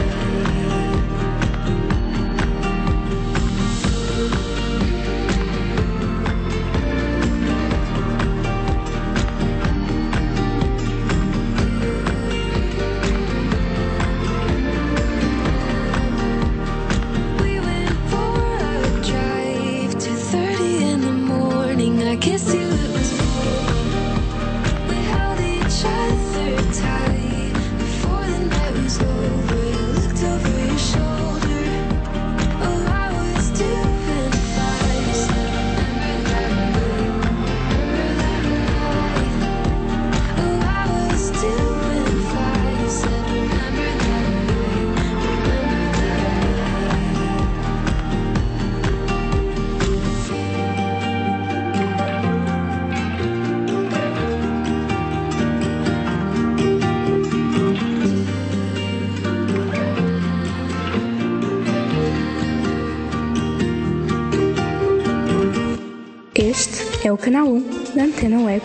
We went for a drive, 2:30 in the morning. I kissed you, it was boring. We held each other tight before the night was over. You looked over your shoulder. Oh, I was doing fine. You said, remember that night, remember that night. Oh, I was doing fine. You said, remember that night, remember that Este é o canal 1 da Antena Web.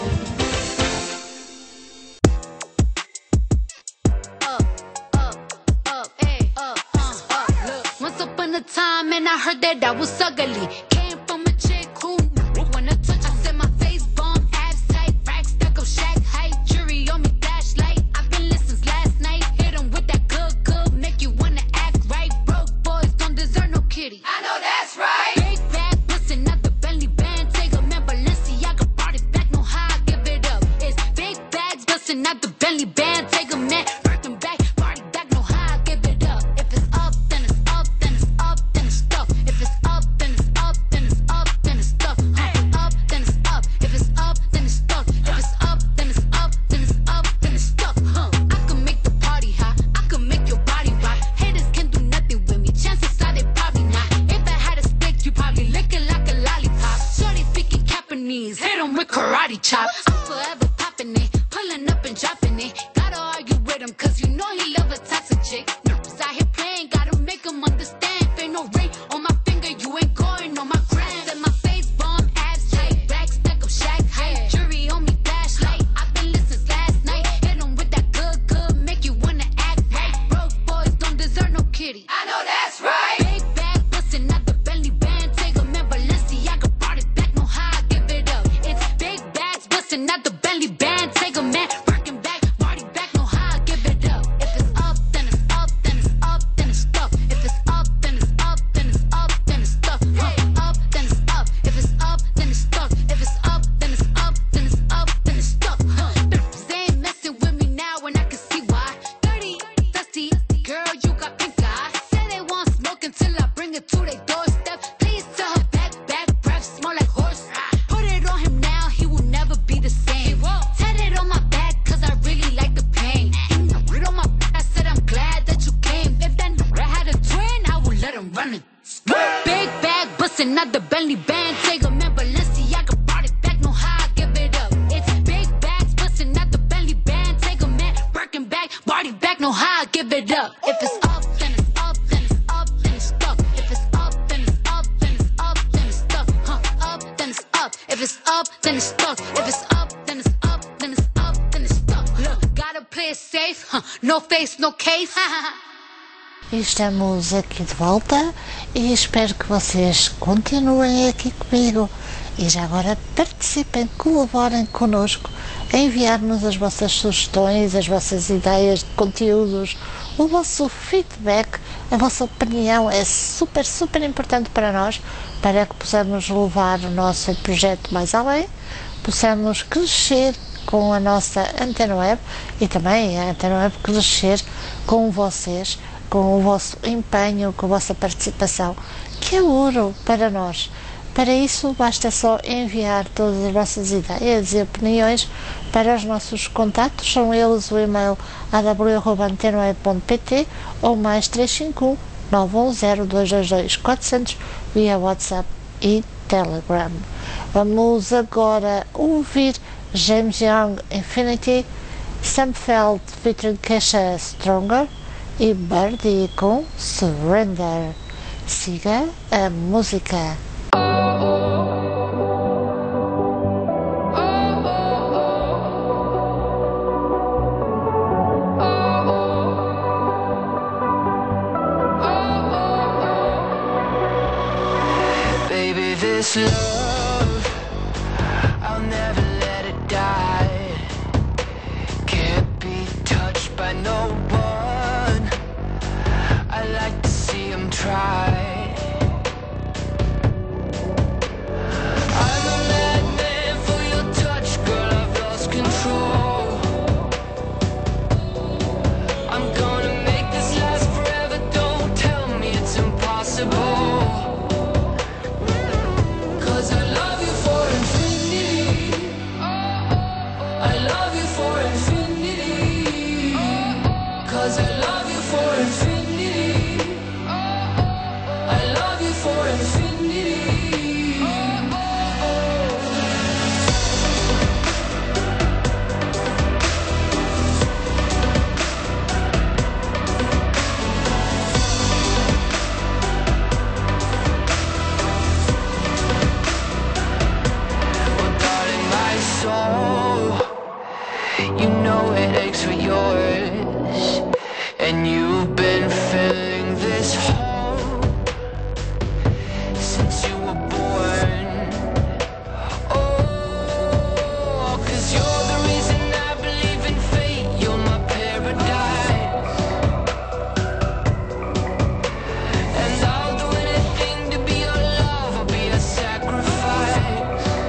Once upon a time, and I heard that I was ugly. Came from a chick who wanna touch. I said my face bomb, abs tight, rack stuck up, shack height, jury on me, flashlight. I've been listening since last night. Hit 'em with that good, make you wanna act right. Broke boys don't deserve no kitty. I know that's right. Big bag, bustin' out the Bentley band. Take a man, Balenciaga brought it back. No how I give it up. It's big bags, bustin' out the Bentley band. Take a man, working back, party back. No how I give it up. If it's up, then it's up, then it's up, then it's stuff. If it's up, then it's up, then it's up, then it's stuff. Up, then it's up. If it's up, then it's stuff. If it's up, then it's up, then it's up, then it's stuff. I can make the party hot. I can make your body rock. Haters can do nothing with me. Chances are they probably not. If I had a stick, you probably lick it like a lollipop. Shorty speaking Japanese, hit 'em with karate chop. I'm forever popping it, pulling up and dropping it. Gotta argue with him, cause you know he love a toxic chick. Nerves out here playing, gotta make him understand. If ain't no ring on my finger, you ain't going on my gram. Said my face bomb, abs tight, rack stack up, shack height, jury on me, flashlight. I've been listening since last night. Hit 'em with that good, make you wanna act right. Broke boys don't deserve no kitty. I know that's right. Big bag, bustin' out the Bentley band. Take a man, Balenciaga brought it back. No how I give it up. It's big bags, bustin' out the Bentley band. Take a man, working back, party back. No how I give it up. If it's up, then it's up, then it's up, then it's stuff. If it's up, then it's up, then it's up, then it's stuff. Up, then it's up. If it's up, then it's stuff. If it's up, then it's up, then it's up, then it's stuff. They ain't messing with me now, and I can see why. 30, dusty, girl, you got pink eye. Say they want smoke until I bring it to their doorstep. Please tell her back, breath smell like horse. Put it on him now, he will never be the same. Tatted on my back, cause I really like the pain. Read on my back, I said I'm glad that you came. If that nigga had a twin, I would let him run it. Big bag, bustin' out the Bentley band. Take a man, Balenciaga brought it back. No how I give it up. It's big bags, bustin' out the Bentley band. Take a man, working back, party back. No how I give it up. If it's up, then it's up, then it's up, then it's stuff. If it's up, then it's up, then it's up, then it's stuff. Up, then it's up. If it's up, then it's stuck. If it's up, then it's up, then it's up, then it's stuck. Look, gotta play it safe. No face, no case. E estamos aqui de volta e espero que vocês continuem aqui comigo e já agora participem, colaborem connosco a enviar-nos as vossas sugestões, as vossas ideias de conteúdos, o vosso feedback, a vossa opinião é super, super importante para nós, para que possamos levar o nosso projeto mais além, possamos crescer com a nossa Antena Web e também a Antena Web crescer com vocês, com o vosso empenho, com a vossa participação, que é ouro para nós. Para isso, basta só enviar todas as vossas ideias e opiniões para os nossos contatos, são eles o e-mail aw@antenaweb.pt ou mais 351 910-222-400 via WhatsApp e Telegram. Vamos agora ouvir James Young, Infinity, Sam Feld featuring Kesha, Stronger e Birdie com Surrender. Siga a música. Baby, this love, I'll never let it die. Can't be touched by no one. I like to see him try. I'm a madman for your touch, girl, I've lost control. I'm gonna make this last forever, don't tell me it's impossible. You know it aches for yours, and you've been filling this hole since you were born. Oh, 'cause you're the reason I believe in fate. You're my paradise, and I'll do anything to be your love. I'll be a sacrifice,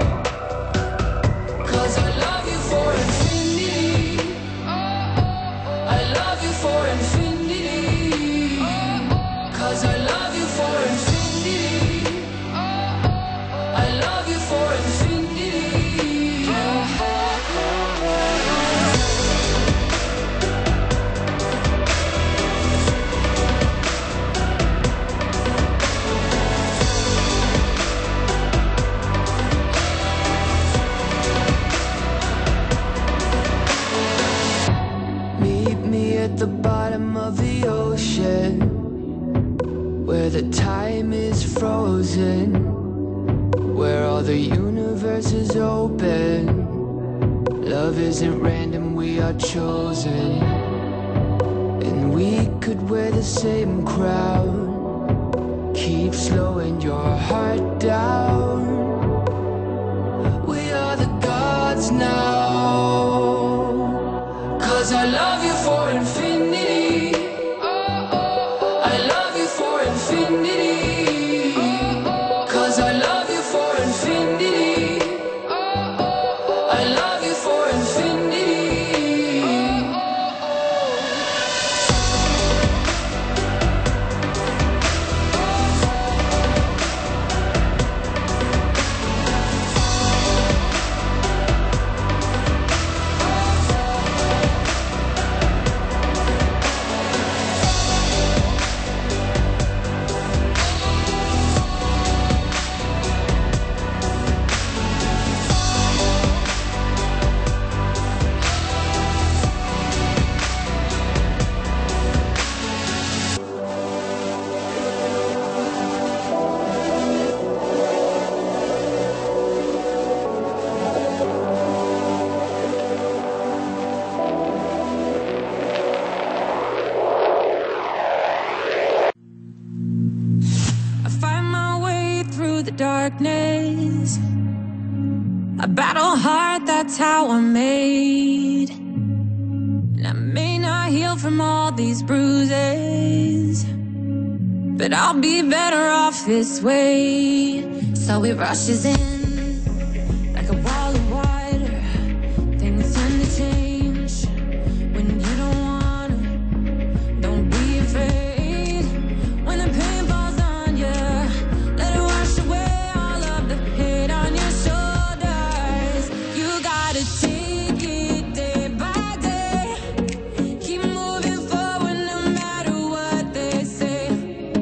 'cause I love you for infinity. I love you for infinity, 'cause I love you for infinity. I love you for infinity. Meet me at the bottom of the ocean, where the time is frozen, where all the universe is open. Love isn't random, we are chosen, and we could wear the same crown. Keep slowing your heart down. We are the gods now, 'cause I love you for infinity. I love you for infinity, 'cause I love you for infinity. I love you for infinity. I find my way through the darkness. I battle hard, that's how I'm made. And I may not heal from all these bruises, but I'll be better off this way. So it rushes in like a wall of water. Things tend to change when you don't wanna. Don't be afraid when the pain falls on you. Let it wash away all of the hate on your shoulders. You gotta take it day by day. Keep moving forward no matter what they say.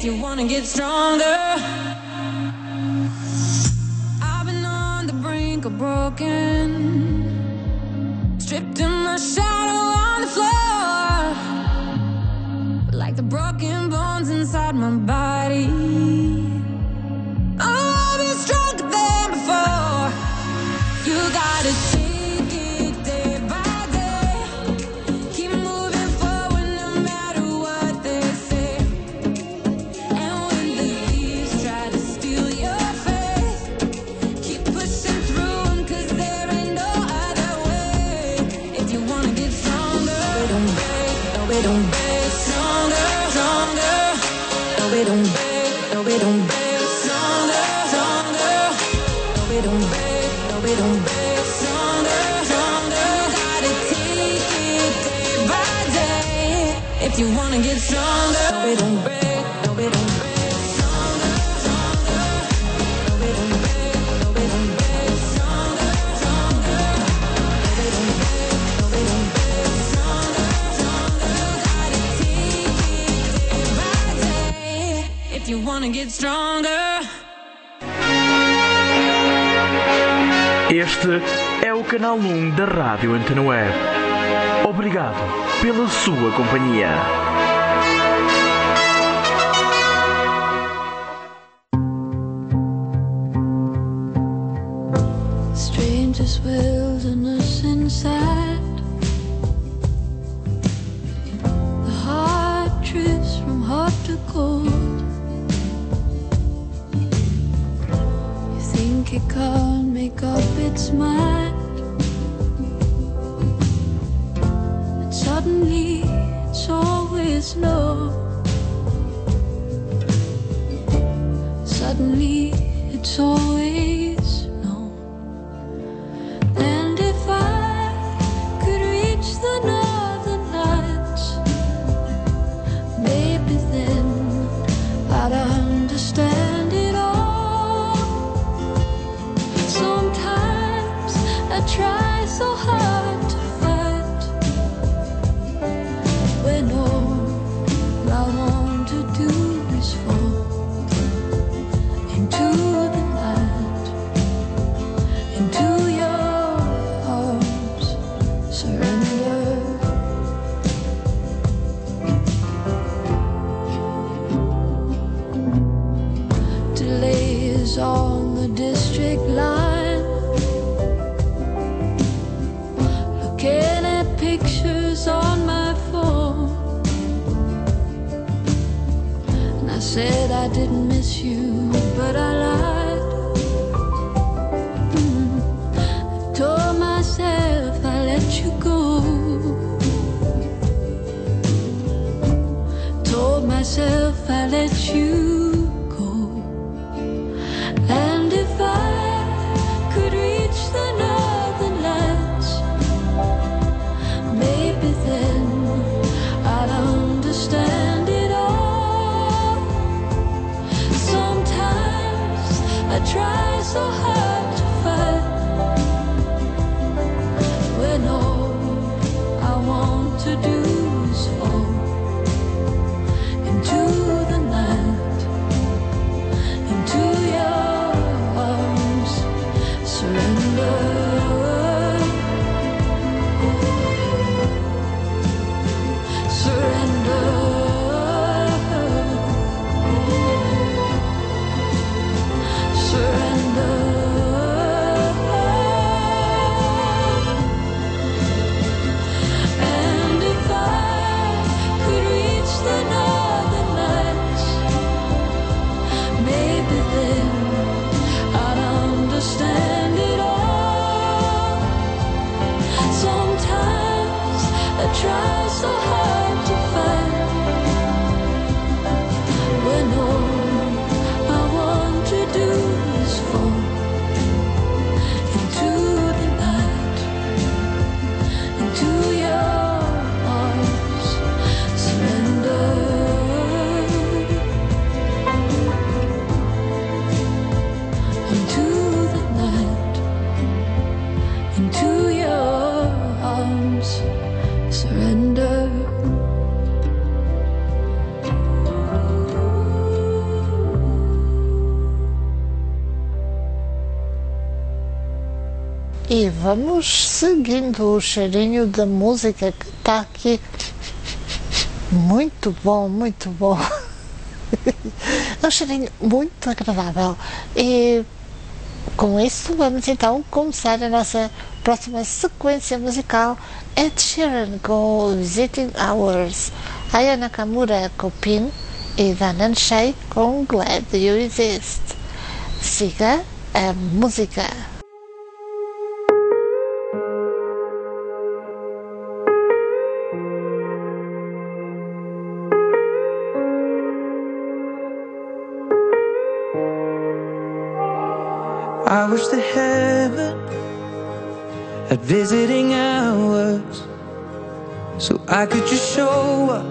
if you wanna get stronger. I've been on the brink of broken, stripped in my shadow on the floor, like the broken bones inside my body. I'll be stronger than before. You gotta take it day by day. Keep moving forward no matter what they say. And when the thieves try to steal your faith, keep pushing through them, 'cause there ain't no other way. If you wanna get stronger, we don't break, no we don't break. Stronger, stronger, no we don't break, no we don't break. Stronger, stronger, no we don't break, no we don't break. Stronger, stronger, gotta take it day by day. If you wanna get stronger, no we don't break, no we don't break. Stronger, stronger, no we don't break, no we don't break. Stronger, stronger, no we don't break, no we don't break. Stronger, stronger, gotta take it day by day. If you wanna get stronger. Este é o canal 1 da Rádio Antena Web. Obrigado pela sua companhia. Strangest wilderness inside. The heart drifts from hot to cold. You think it can't make up its mind, but suddenly it's always no. Suddenly it's always no. And if I could reach the northern lights, maybe then I'd understand it all. Sometimes I try so hard to fight, when all I want to do is fall into the night, into your arms, surrender. Delays on the district line, looking at pictures on my phone, and I said I didn't miss you, but I lied. I told myself I let you go, told myself I let you go. And if I could reach the northern lights, maybe then I'd understand it all. Sometimes I try so hard to fight, when all I want to do is fall into the night, E vamos seguindo o cheirinho da música que está aqui. Muito bom, muito bom. É um cheirinho muito agradável. E com isso vamos então começar a nossa próxima sequência musical. Ed Sheeran com Visiting Hours, Aya Nakamura com Pin e Danan Shea com Glad You Exist. Siga a música. I wish that heaven had visiting hours, so I could just show up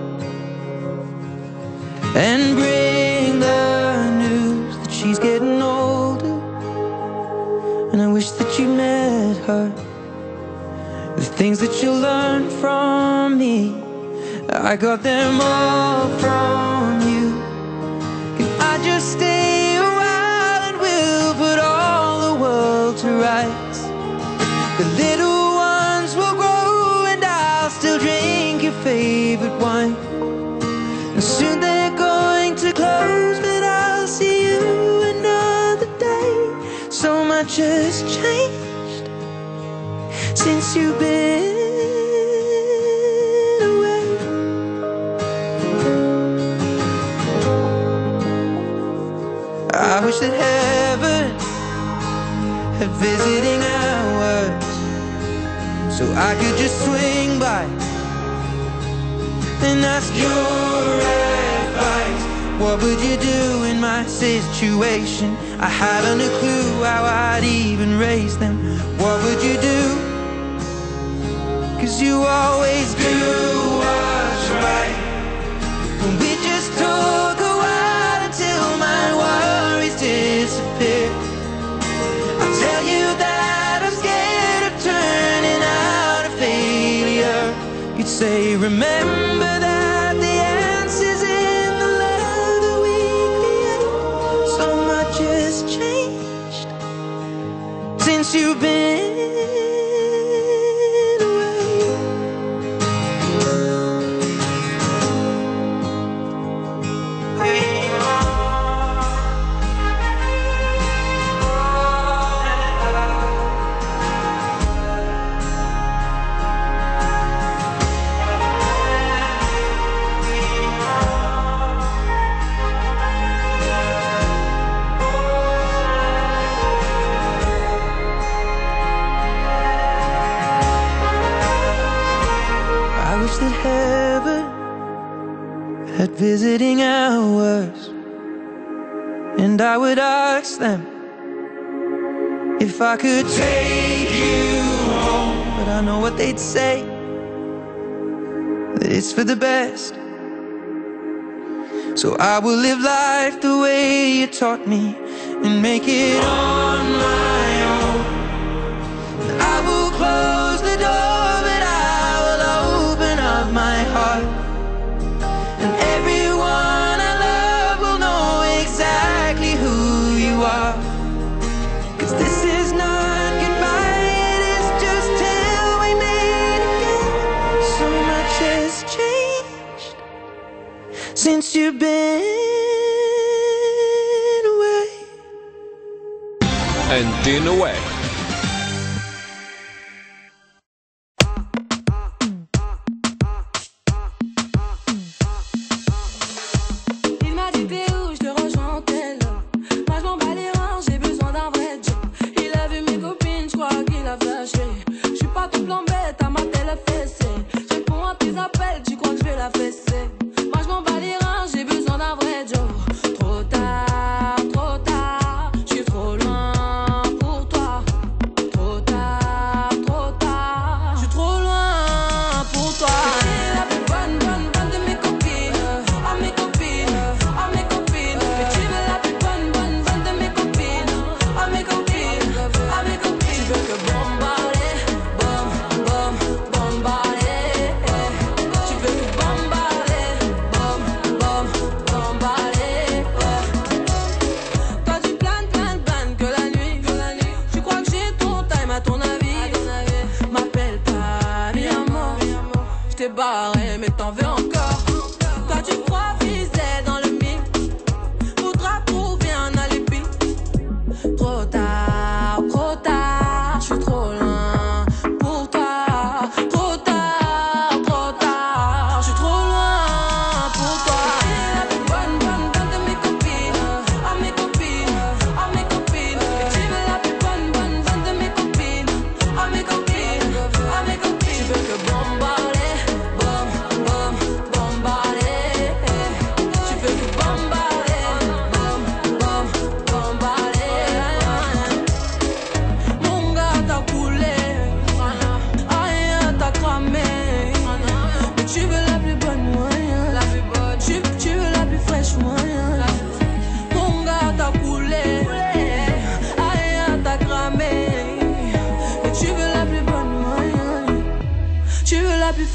and bring the news that she's getting older. And I wish that you met her, the things that you learned from me, I got them all from you. Can I just stay a while and we'll put all the world to rights? The little ones will grow and I'll still drink your favorite wine. And soon they're going to close, but I'll see you another day. So much has changed since you've been away. I wish that heaven had visiting hours, so I could just swing by and ask your advice. What would you do in my situation? I haven't a clue how I'd even raise them. What would you do? 'Cause you always do what's right. We just talk a while until my worries disappear. I'll tell you that I'm scared of turning out a failure. You'd say, remember that the answer's in the love that we create. So much has changed since you've been that heaven had visiting hours, and I would ask them if I could take you home. But I know what they'd say, that it's for the best. So I will live life the way you taught me and make it on my own. I will close the door, but I will open up my heart, and everyone I love will know exactly who you are. 'Cause this is not goodbye, it is just till we meet again. So much has changed since you've been away. Antena Web. Trop tard, trop tard, je suis trop loin pour toi.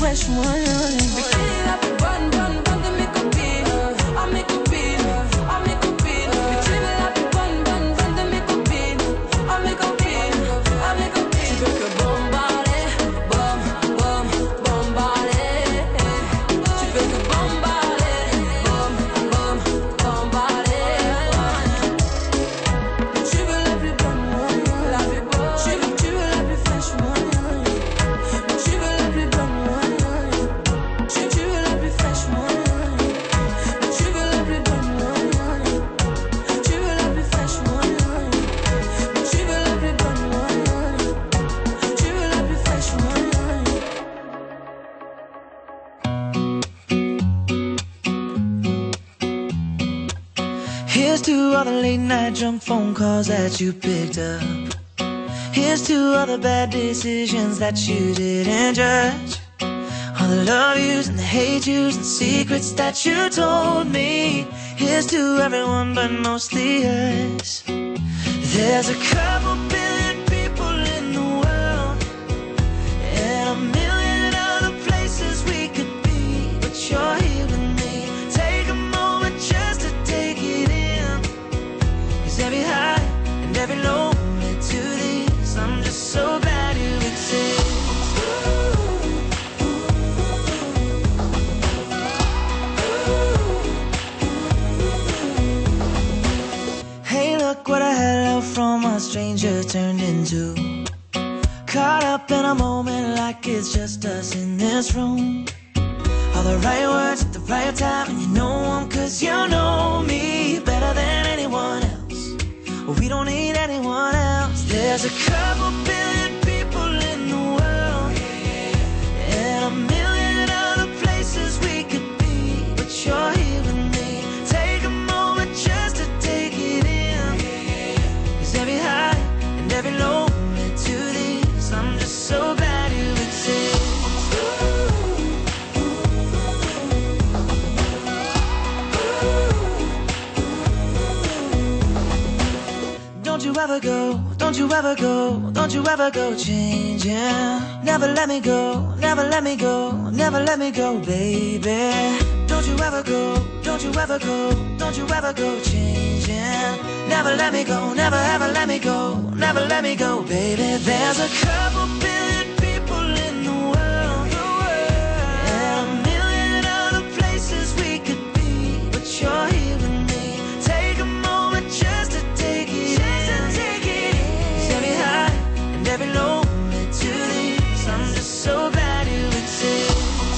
fresh one. Here's to all the late night drunk phone calls that you picked up. Here's to all the bad decisions that you didn't judge. All the love yous and the hate yous and secrets that you told me. Here's to everyone but mostly us. There's a couple billion people in the world, and a million other places we could be, but you're here with me. Take a moment just to take it in, 'cause every high and every low led to this. I'm just so glad you exist. Look what a hello from a stranger turned into. Caught up in a moment like it's just us in this room. All the right words at the right time, and you know them 'cause you know me better than anyone else. We don't need anyone else. There's a couple billion people in the world, and a million other places we could be, but you're here with me. Take a moment just to take it in, 'cause every high and every low led to this. I'm just so glad you exist. Don't you ever go, don't you ever go, don't you ever go changing. Never let me go, never let me go, never let me go, baby. Don't you ever go, don't you ever go, don't you ever go changing. Never let me go, never ever let me go, never let me go, baby. There's a couple billion people in the world, and a million other places we could be, but you're here with me. Take a moment just to take it in, 'cause every high and every low led to this. I'm just so glad you exist.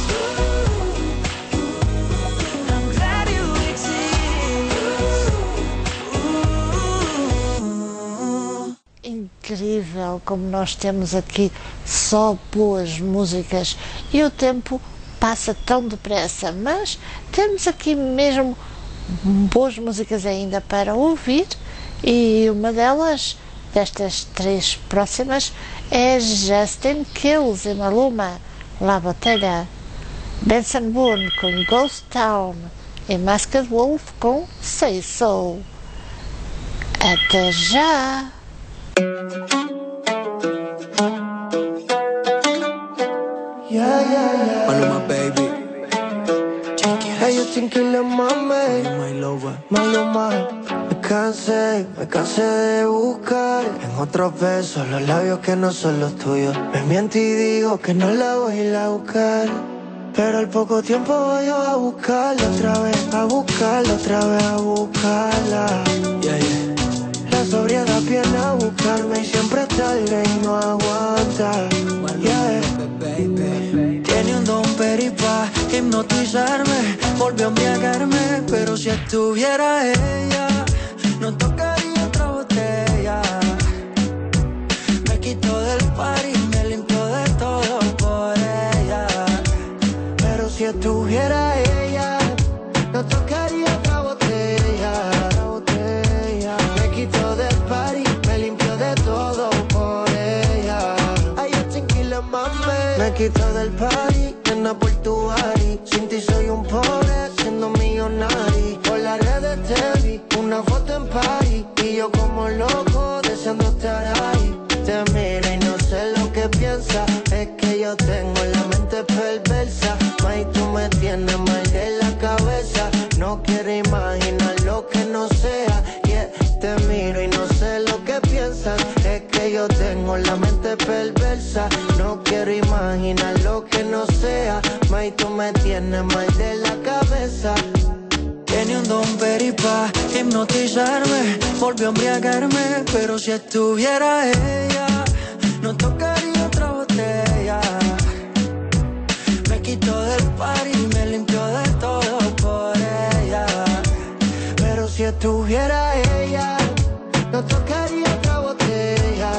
Incrível como nós temos aqui só boas músicas e o tempo passa tão depressa, mas temos aqui mesmo boas músicas ainda para ouvir, e uma delas, destas três próximas, é Justin Quiles e Maluma, La Botella, Benson Boone com Ghost Town e Masked Wolf com Say So. Até já! Maluma, baby. Hey, you thinking of mami, my lover. Maluma. Me cansé de buscar en otros besos los labios que no son los tuyos. Me miento y digo que no la voy a ir a buscar, pero al poco tiempo voy yo a buscarla otra vez, a buscarla otra vez, a buscarla. Yeah, yeah. La sobriedad viene a buscarme y siempre tarde y no aguanta. Yeah. Tiene un don peripa, hipnotizarme, volvió a embriagarme, pero si estuviera ella, no tocaría otra botella. Me quitó del party, me limpió de todo por ella. Pero si estuviera ella, no tocaría otra botella. Me quitó del party, me limpió de todo por ella. Ay, yo tranquila, mami. Me quitó del party, llena por tu body. Sin ti soy un pobre, siendo millonario. Por las redes te vi, una foto en party, y yo como loco, deseando estar ahí. Te miro y no sé lo que piensas, es que yo tengo la mente perversa. No quiero imaginar lo que no sea. Yeah, te miro y no sé lo que piensas. Es que yo tengo la mente perversa. No quiero imaginar lo que no sea. May, tú me tienes mal de la cabeza. Tiene un don pa' hipnotizarme, volvió a embriagarme, pero si estuviera ella, no tocaría otra botella. Me quitó del party y me limpió de todo por ella. Pero si estuviera ella, no tocaría otra botella.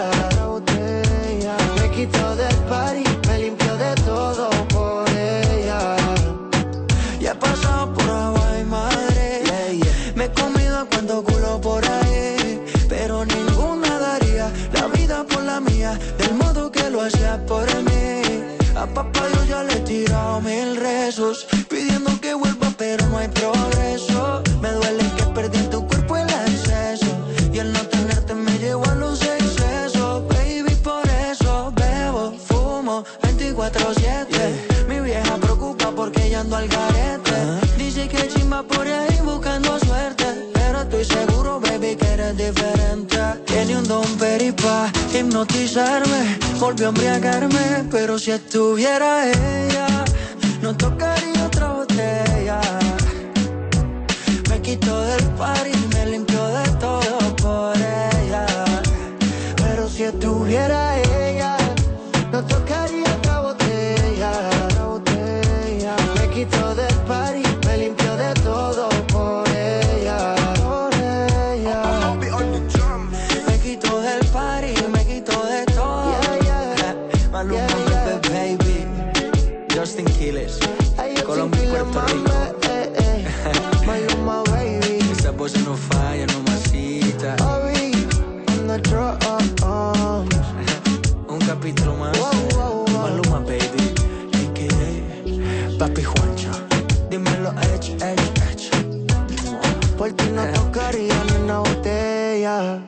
Me quitó del party, me limpió de todo por ella. Ya he pasado por agua y madre, me he comido cuando culo por ahí, pero ninguna daría la vida por la mía, del modo que lo hacía por mí. A papá yo ya le he tirado 1000 rezos, pidiendo que vuelva pero no hay progreso. Me duele que perdí en tu cuerpo el acceso, y el no tenerte me llevó a los excesos. Baby, por eso bebo, fumo 24/7. Mi vieja preocupa porque ya ando al garete. Dice que chimba por ahí buscando suerte, pero estoy seguro, baby, que eres diferente. Tiene un don pa' hipnotizarme, volvió a embriagarme, pero si estuviera ella, no tocaría otra botella. Me quitó del party y me limpió de todo por ella. Pero si estuviera ella, no tocaría otra botella. Me quitó del party, me limpió de todo por ella. Me quitó del party, me quitó de todo. Maluma, baby, Justin Quiles, Colombia y Puerto Rico. Maluma, baby. Esa voz no falla, no masita. Un capítulo más. Maluma, baby. AKA Papi Juancho. Dímelo, Edge. Por ti no tocaría ni una botella.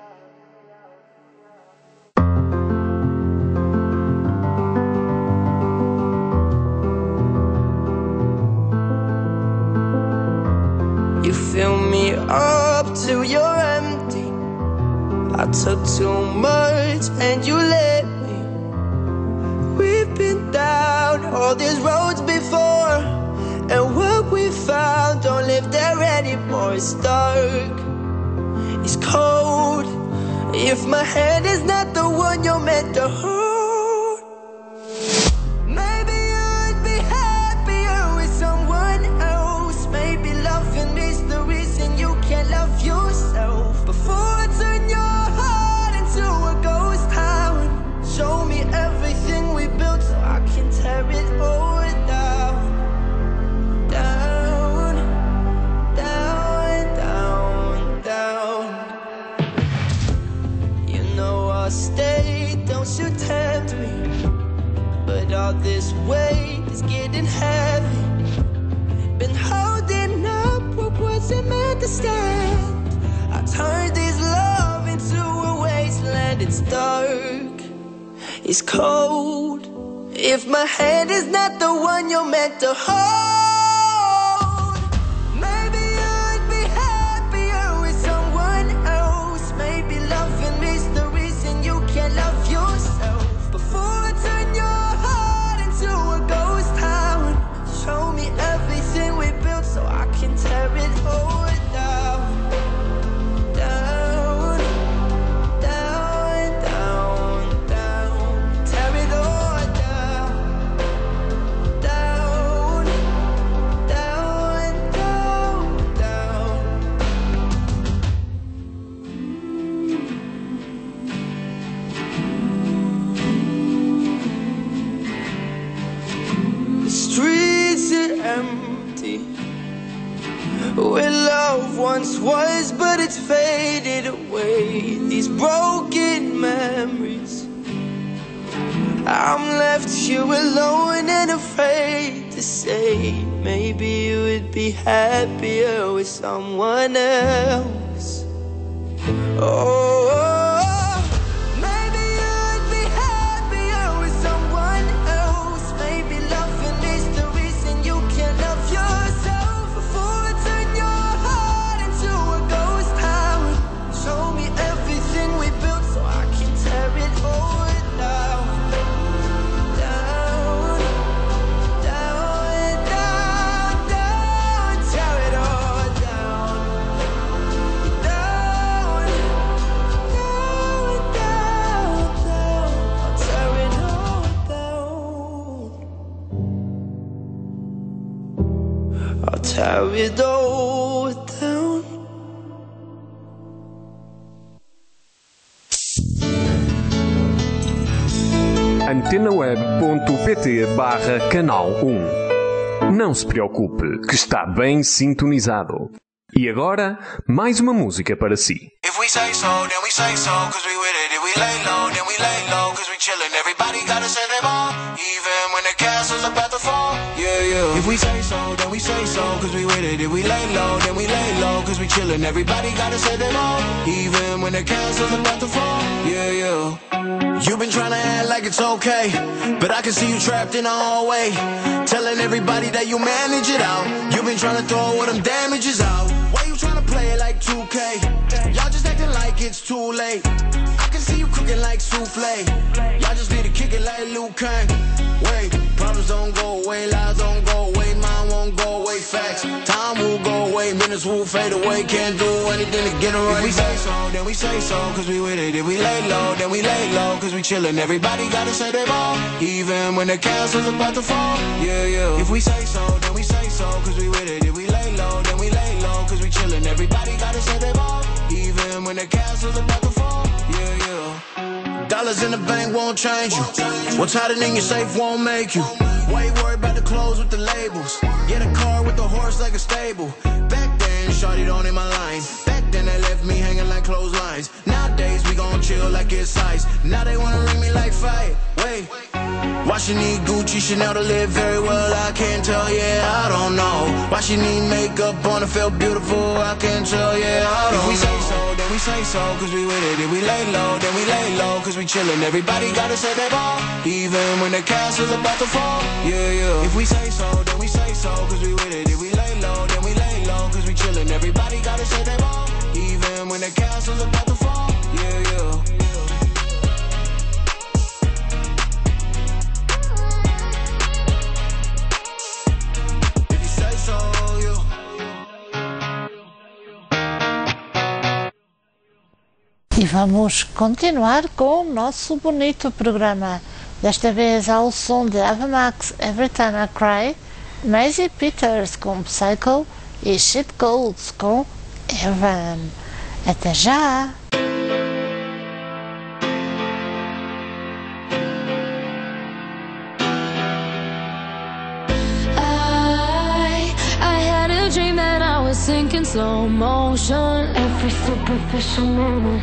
You fill me up till you're empty. I took too much and you let me. We've been down all these roads before, and what we found don't live there anymore. It's dark, it's cold. If my hand is not the one you're meant to hold, maybe I'd be happier with someone else. Maybe loving is the reason you can't love yourself. Before I turn your heart into a ghost town, show me everything we built so I can tear it all down. Down, down, down, down. You know I'll stay, don't you tempt me. But all this weight is getting heavy. Been holding up what wasn't meant to stand. I turned this love into a wasteland. It's dark, it's cold. If my hand is not the one you're meant to hold, maybe I'd be happier with someone else. Maybe loving is the reason you can't love yourself. Before I turn your heart into a ghost town, show me everything we built so I can tear it all down. Down, down, down, down. Tear it all down. Down, down, down, down. The streets are empty, where love once was, but it's faded away. These broken memories, I'm left here alone and afraid to say, maybe you would be happier with someone else. Oh, maybe you'd be happier with someone else. Maybe loving is the reason you can't love yourself. Before I turn have it all down. antenaweb.pt/canal 1. Não se preocupe, que está bem sintonizado. E agora, mais uma música para si. If we say so, then we say so, cause we with it. If we lay low, then we lay low, cause we chillin'. Everybody gotta say they ball, even when the castle's about to fall. Yeah, yeah. If we say so, then we say so, cause we with it. If we lay low, then we lay low, cause we chillin'. Everybody gotta say they ball, even when the castle's about to fall. Yeah, yeah. You've been trying to act like it's okay, but I can see you trapped in a hallway, telling everybody that you manage it out. You've been trying to throw all them damages out. Why you trying to play it like 2K? Y'all just acting like it's too late. I can see you cooking like souffle. Y'all just need to kick it like Liu Kang. Wait, problems don't go away, lies don't go away, mine won't go away, facts. Time will go away, minutes will fade away, can't do anything to get it right. If we say so, then we say so, cause we with it. If we lay low, then we lay low, cause we chillin'. Everybody gotta say they ball, even when the castle's about to fall. Yeah, yeah. If we say so, then we say so, cause we with it. If we lay low, then we lay low, cause we chillin'. Everybody gotta say they ball, even when the castle's about to fall. Yeah, yeah. Dollars in the bank won't change you. What's hiding in your safe won't make you. Why you worried about the clothes with the labels? Get a car with a horse like a stable. Back then, shorty don't in my line. Back then they left me hanging like clotheslines. Nowadays we gon' chill like it's ice. Now they wanna ring me like fight. Wait, why she need Gucci, Chanel to live very well? I can't tell, yeah, I don't know. Why she need makeup on to feel beautiful? I can't tell, yeah, I don't know. If we say so, then we say so, cause we with it. If we lay low, then we lay low, cause we chillin'. Everybody gotta say they ball, even when the castle's about to fall. Yeah, yeah. If we say so, then we say so, cause we with it. If we lay low, then we lay low, cause we chillin'. Everybody gotta say they ball, even when the castle's about to fall. Yeah, yeah. E vamos continuar com o nosso bonito programa. Desta vez ao som de Ava Max, Every Time I Cry, Maisie Peters com Psycho e Shit Codes com Evan. Até já! Dream that I was sinking slow motion. Every superficial moment,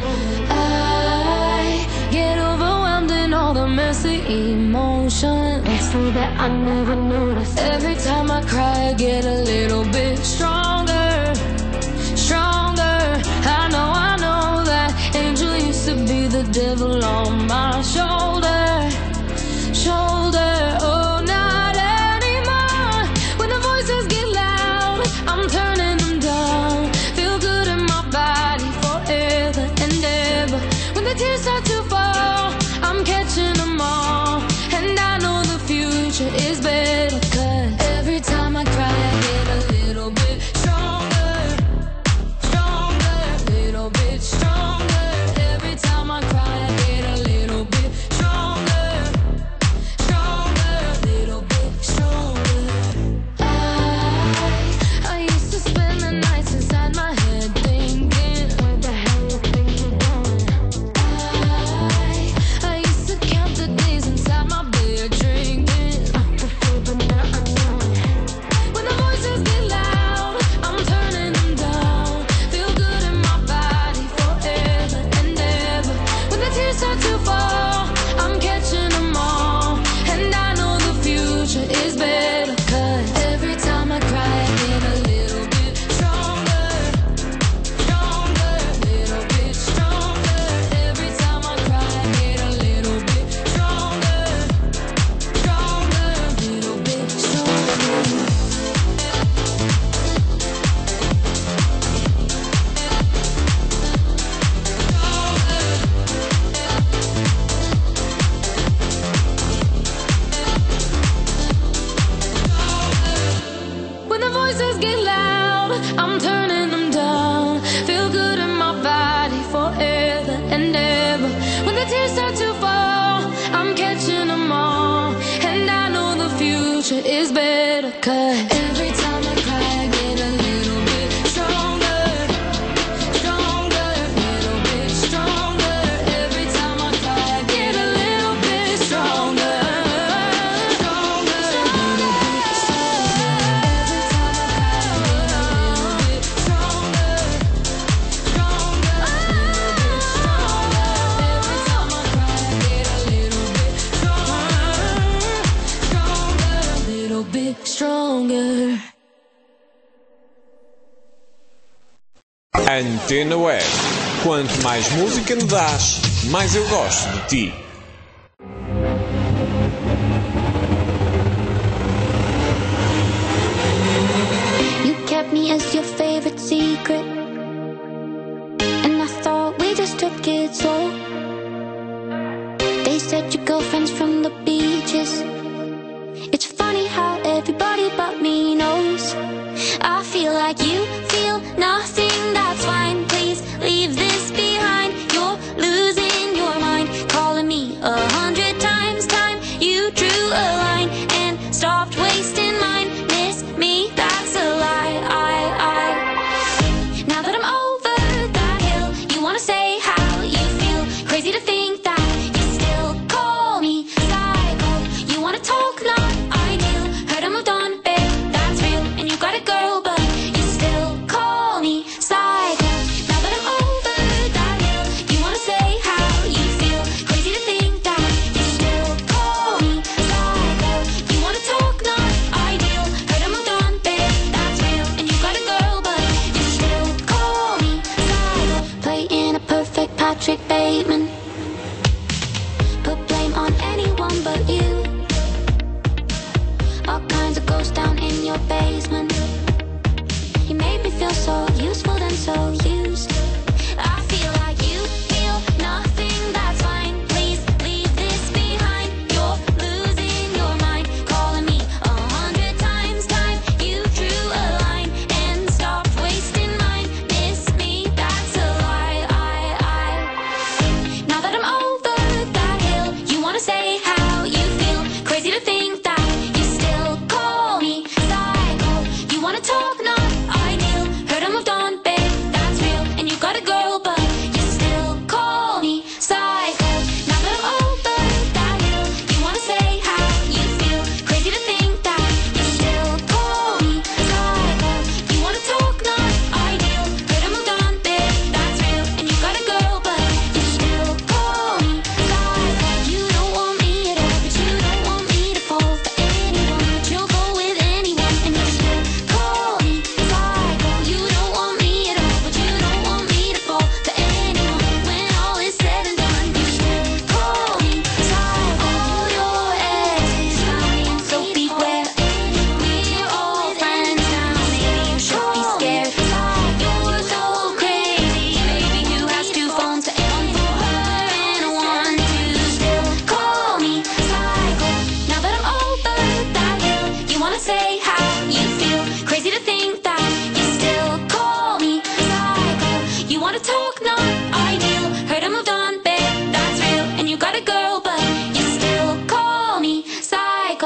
I get overwhelmed in all the messy emotion. It's so that I never noticed. Every time I cry, I get a little bit stronger, stronger. I know that angel used to be the devil on my shoulder, shoulder. Oh, not anymore. When the voices get loud, I'm turning them down. Feel good in my body forever and ever. When the tears start to fall, I'm catching them all. And I know the future is better, 'cause every time I cry, I get a little bit stronger, stronger, little bit stronger. Every time I cry, I get a little bit stronger, stronger, little bit stronger. I used to spend the nights inside my head thinking, where the hell you think you're going? I used to count the days inside my bed drinking. I feel but now I know. When the voices get loud, I'm turning them down. Feel good in my body forever and ever. When the tears start to fall, I'm catching them all. And I know the future is better, 'cause every time I cry, I get a little bit stronger, stronger, little bit stronger. Every time I cry, I get a little bit stronger, stronger, little bit stronger. When the voices get loud, I'm turning them down. Feel good in my body forever and ever. When the tears start to fall, I'm catching them all. And I know the future is better, 'cause every time I cry, I get a Antena Web. Quanto mais música me dás, mais eu gosto de ti. You kept me as your favorite secret, and I thought we just took it slow. They said your girlfriend's from the beaches. It's funny how everybody but me knows. I feel like you feel nothing, that's fine. Please leave this behind. You're losing your mind, calling me 100 times. Time you drew a line and stopped wasting mine. Miss me, that's a lie. Now that I'm over that hill, you wanna say how you feel. Crazy to think that you still call me psycho. You wanna talk, not ideal. Heard I moved on, babe, that's real. And you got a girl, but you still call me psycho. Now that I'm over that hill, you wanna say how you feel. Crazy to think that you still call me psycho. You wanna talk, not ideal. Heard I moved on, babe, that's real. And you got a girl, but you still call me psycho. Playing a perfect Patrick Bateman. Put blame on anyone but you. All kinds of ghosts down in your basement. You made me feel so useful and so used. I feel like you feel nothing, that's fine. Please leave this behind. You're losing your mind, calling me 100 times. Time you drew a line and stopped wasting mine. Miss me, that's a lie. Now that I'm over that hill, you wanna say how you feel. Crazy to think that you still call me psycho. You wanna talk, not ideal. Heard I moved on, babe, that's real. And you got a girl, but you still call me psycho. Now that I'm over that hill, you wanna say how you feel. Crazy to think that you still call me psycho. You wanna talk, not ideal. Heard I moved on, babe, that's real. And you got a girl, but you still call me psycho. You don't want me at all, but you don't want me to fall for anyone. But you'll go with anyone, and you still call me psycho. You don't want me at all, but you don't want me to fall for anyone. When all is said and done, you still call me psycho. All your exes lying, so beware. We're all friends now, maybe you should be scared. You're so crazy, baby, who has two phones, one for her and one to still call me psycho. Now that I'm over that hill, you wanna say how you feel. Crazy to think that you still call me psycho. You wanna talk, not ideal. Heard I moved on, babe, that's real. And you got a girl, but you still call me psycho.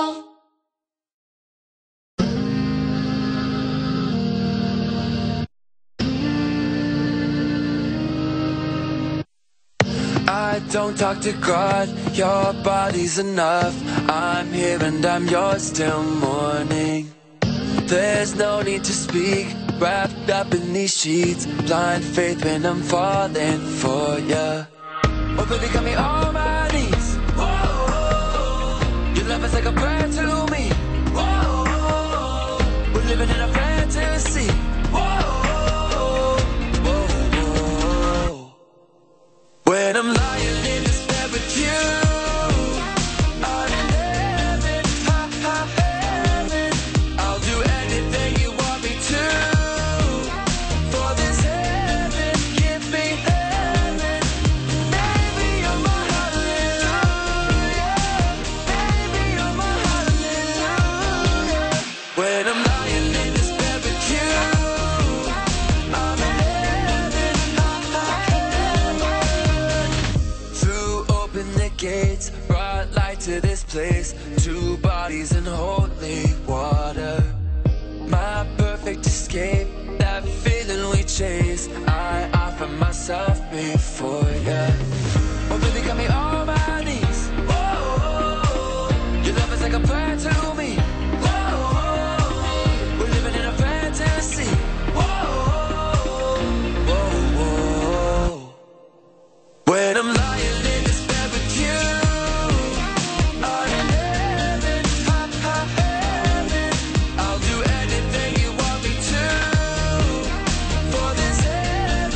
I don't talk to God, your body's enough. I'm here and I'm yours till morning. There's no need to speak, wrapped up in these sheets. Blind faith when I'm falling for ya. Oh baby, got me on my knees. Whoa, your love is like a prayer to me. Whoa, we're living in a fantasy. Whoa, whoa, whoa. When I'm lying in this bed with you, I'm in heaven, ha ha heaven. I'll do anything you want me to. For this heaven, give me heaven. Baby, you're my hallelujah. Baby, you're my hallelujah. When I'm lying in this bed with you, I'm in heaven, ha ha heaven. Through open the gates, brought light to this place. Two bodies in holy water. My perfect escape, that feeling we chase. I offer myself before ya. Oh baby, got me on my knees. Whoa, your love is like a prayer to me. Whoa, we're living in a fantasy. Whoa, whoa, whoa. When I'm lying in this bed with you, I'm in heaven, ha ha heaven. I'll do anything you want me to. For this heaven.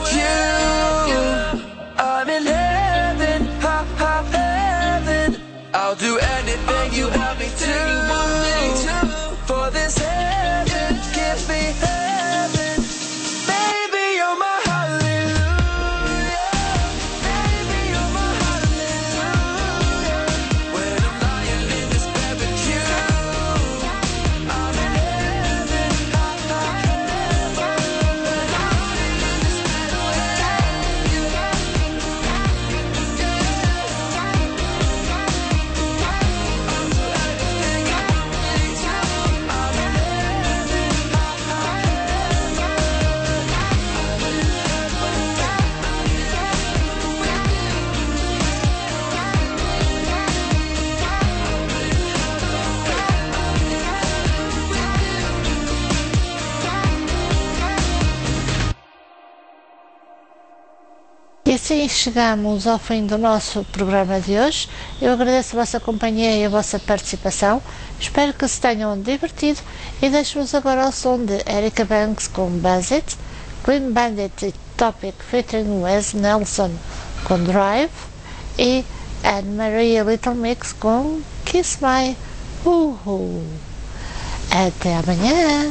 you. I'm in heaven, heaven. I'll do anything you want me to. For this heaven, give me heaven. Baby, you're my hallelujah. Baby, you're my hallelujah. When I'm lying in this bed with you, I'm in heaven, E assim chegamos ao fim do nosso programa de hoje. Eu agradeço a vossa companhia e a vossa participação. Espero que se tenham divertido e deixo-vos agora ao som de Erica Banks com Buzz It, Clean Bandit e Topic featuring Wes Nelson com Drive e Anne-Marie Little Mix com Kiss My Hoo-Hoo. Até amanhã!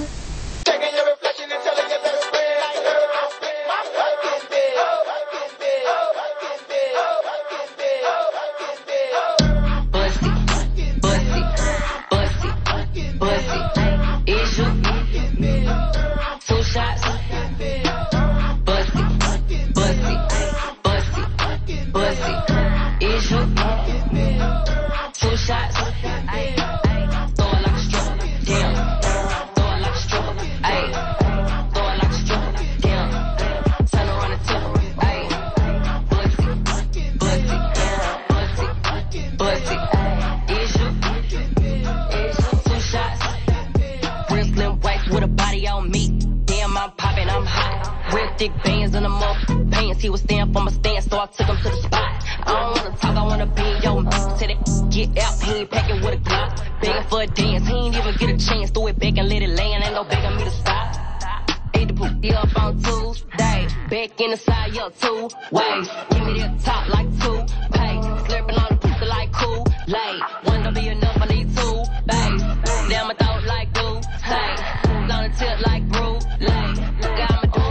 Thick bands in the mouth pants. He was staying for my stand, so I took him to the spot. I don't wanna talk, I wanna be in your mouth. Till that get out, he ain't packing with a Glock. Begging for a dance, he ain't even get a chance. Throw it back and let it land, ain't no begging me to stop. Ate the poopy up on Tuesday, back in the side, yo, 2 ways. Give me that top like 2 pay. Slurping on the pussy like Kool-Aid. One don't be enough, I need 2 bags. Down my throat like glue, say. On the tip like Brulee. Got my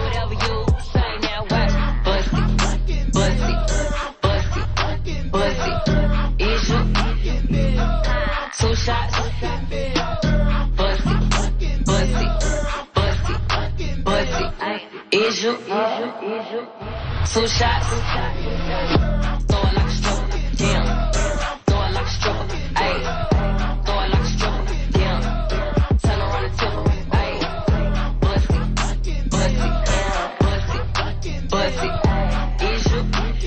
shots, bussy, is you? 2 shots, throw it like a stripper, damn. Throw it like a stripper, ayy. Throw it like a stripper, damn. Turn around and tip her, ayy. Bussy, is you?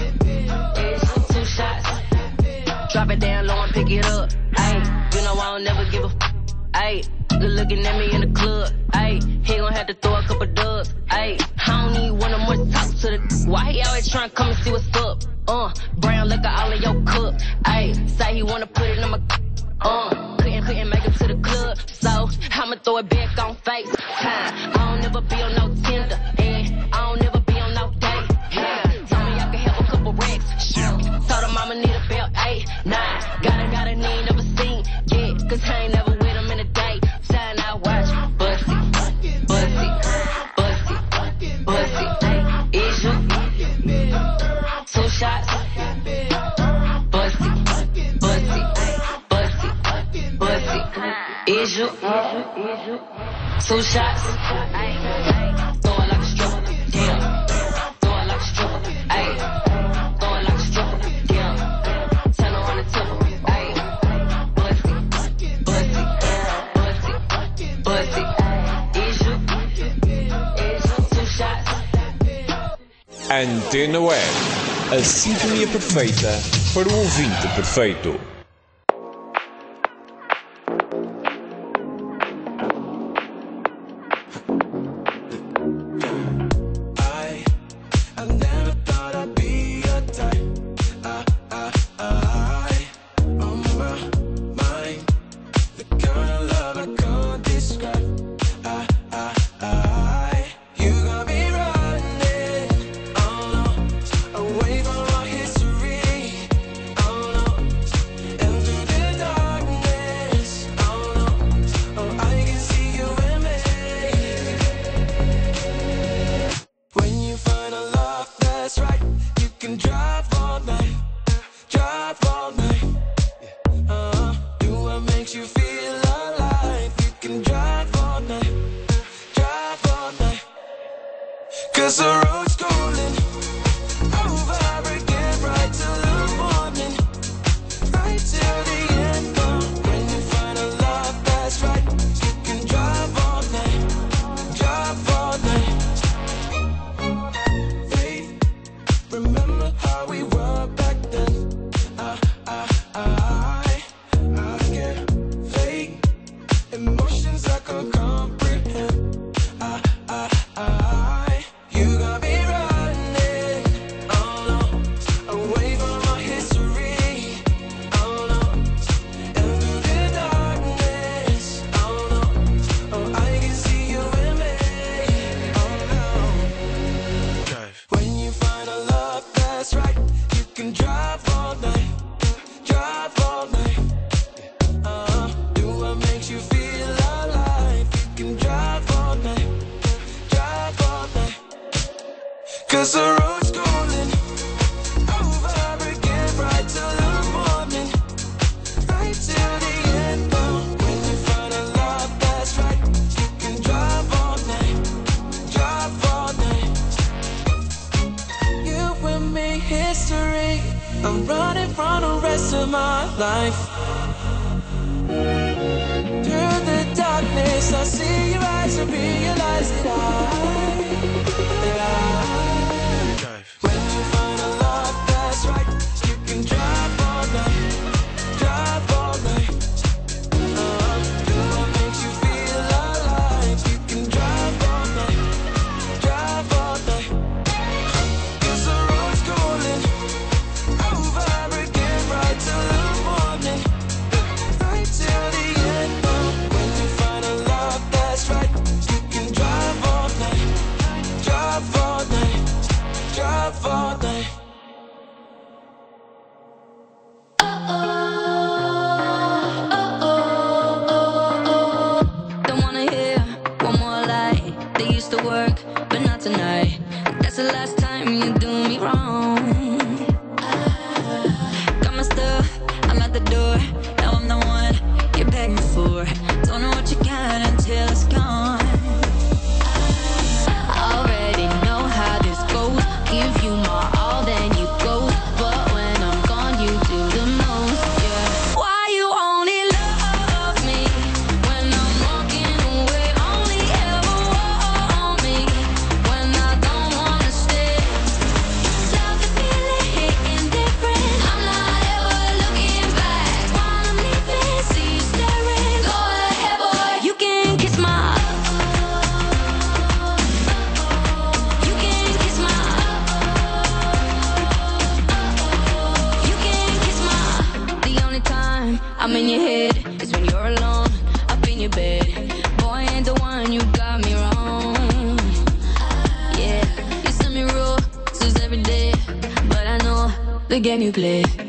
2 shots, drop it down low and pick it up, ayy. You know I don't never give a ayy. Good looking at me in the club, ayy. He gon' have to throw a couple dubs, ayy. I don't need one of more talk to the. Why he always tryna come and see what's up? Brown liquor all in your cup, ayy. Say he wanna put it in my. Couldn't make it to the club, so I'ma throw it back on FaceTime. I don't never be on no Tinder, and I don't never be on no date. Yeah, told me I could have a couple racks. Told him I'ma need a belt 8, 9. Got a need never seen, yeah. Cause I ain't never with him in a day. Sign I watch, bussy, is you? 2 shots, bussy, is you? 2 shots, throw it like a stripper, damn. Throw it like a stripper, ayy. Throw it like a stripper, damn. Turn around and tip her, ayy. Bussy, is you? 2 shots. Antena Web, a sintonia perfeita para o ouvinte perfeito. You got me running emotions I can't comprehend. You got me running, oh no, away from my history, oh no, and through the darkness, oh no, oh I can see you in me, oh no. Drive. When you find a love that's right, you can drive all night, drive all night. Do what makes you feel alive. You can drive all night, drive all night. 'Cause the road's calling over again, right till the morning, right till the end. When you find a love that's right, you can drive all night, drive all night. You and me, history. I'm running from the rest of my life. Through the darkness, I see your eyes and realize that when you find a love that's right, you can drive all night, drive all night. Do what makes you feel alive. You can drive all night, drive all night. 'Cause the road's calling over again, right till the morning, right till the end. When you find a love that's right, you can drive all night, drive all night, drive all night. Don't wanna hear one more lie. They used to work, but not tonight. That's the last time you do me wrong. Got my stuff, I'm at the door. Now I'm the one you're begging for. Don't know what you got until it's gone. Already know how this goes. Give you my all, then you go. But when I'm gone, you do the most. Yeah. Why you only love me when I'm walking away? Only ever want me when I don't wanna stay. Love the feeling, hitting different. I'm not ever looking back. While I'm leaving, see you staring. Go ahead, boy, you can kiss my. You can kiss my. You can kiss my. The only time I'm in your head is when you're alone, up in your bed. Boy, ain't the one, you got me wrong. Yeah, you send me rules every day, but I know the game you play.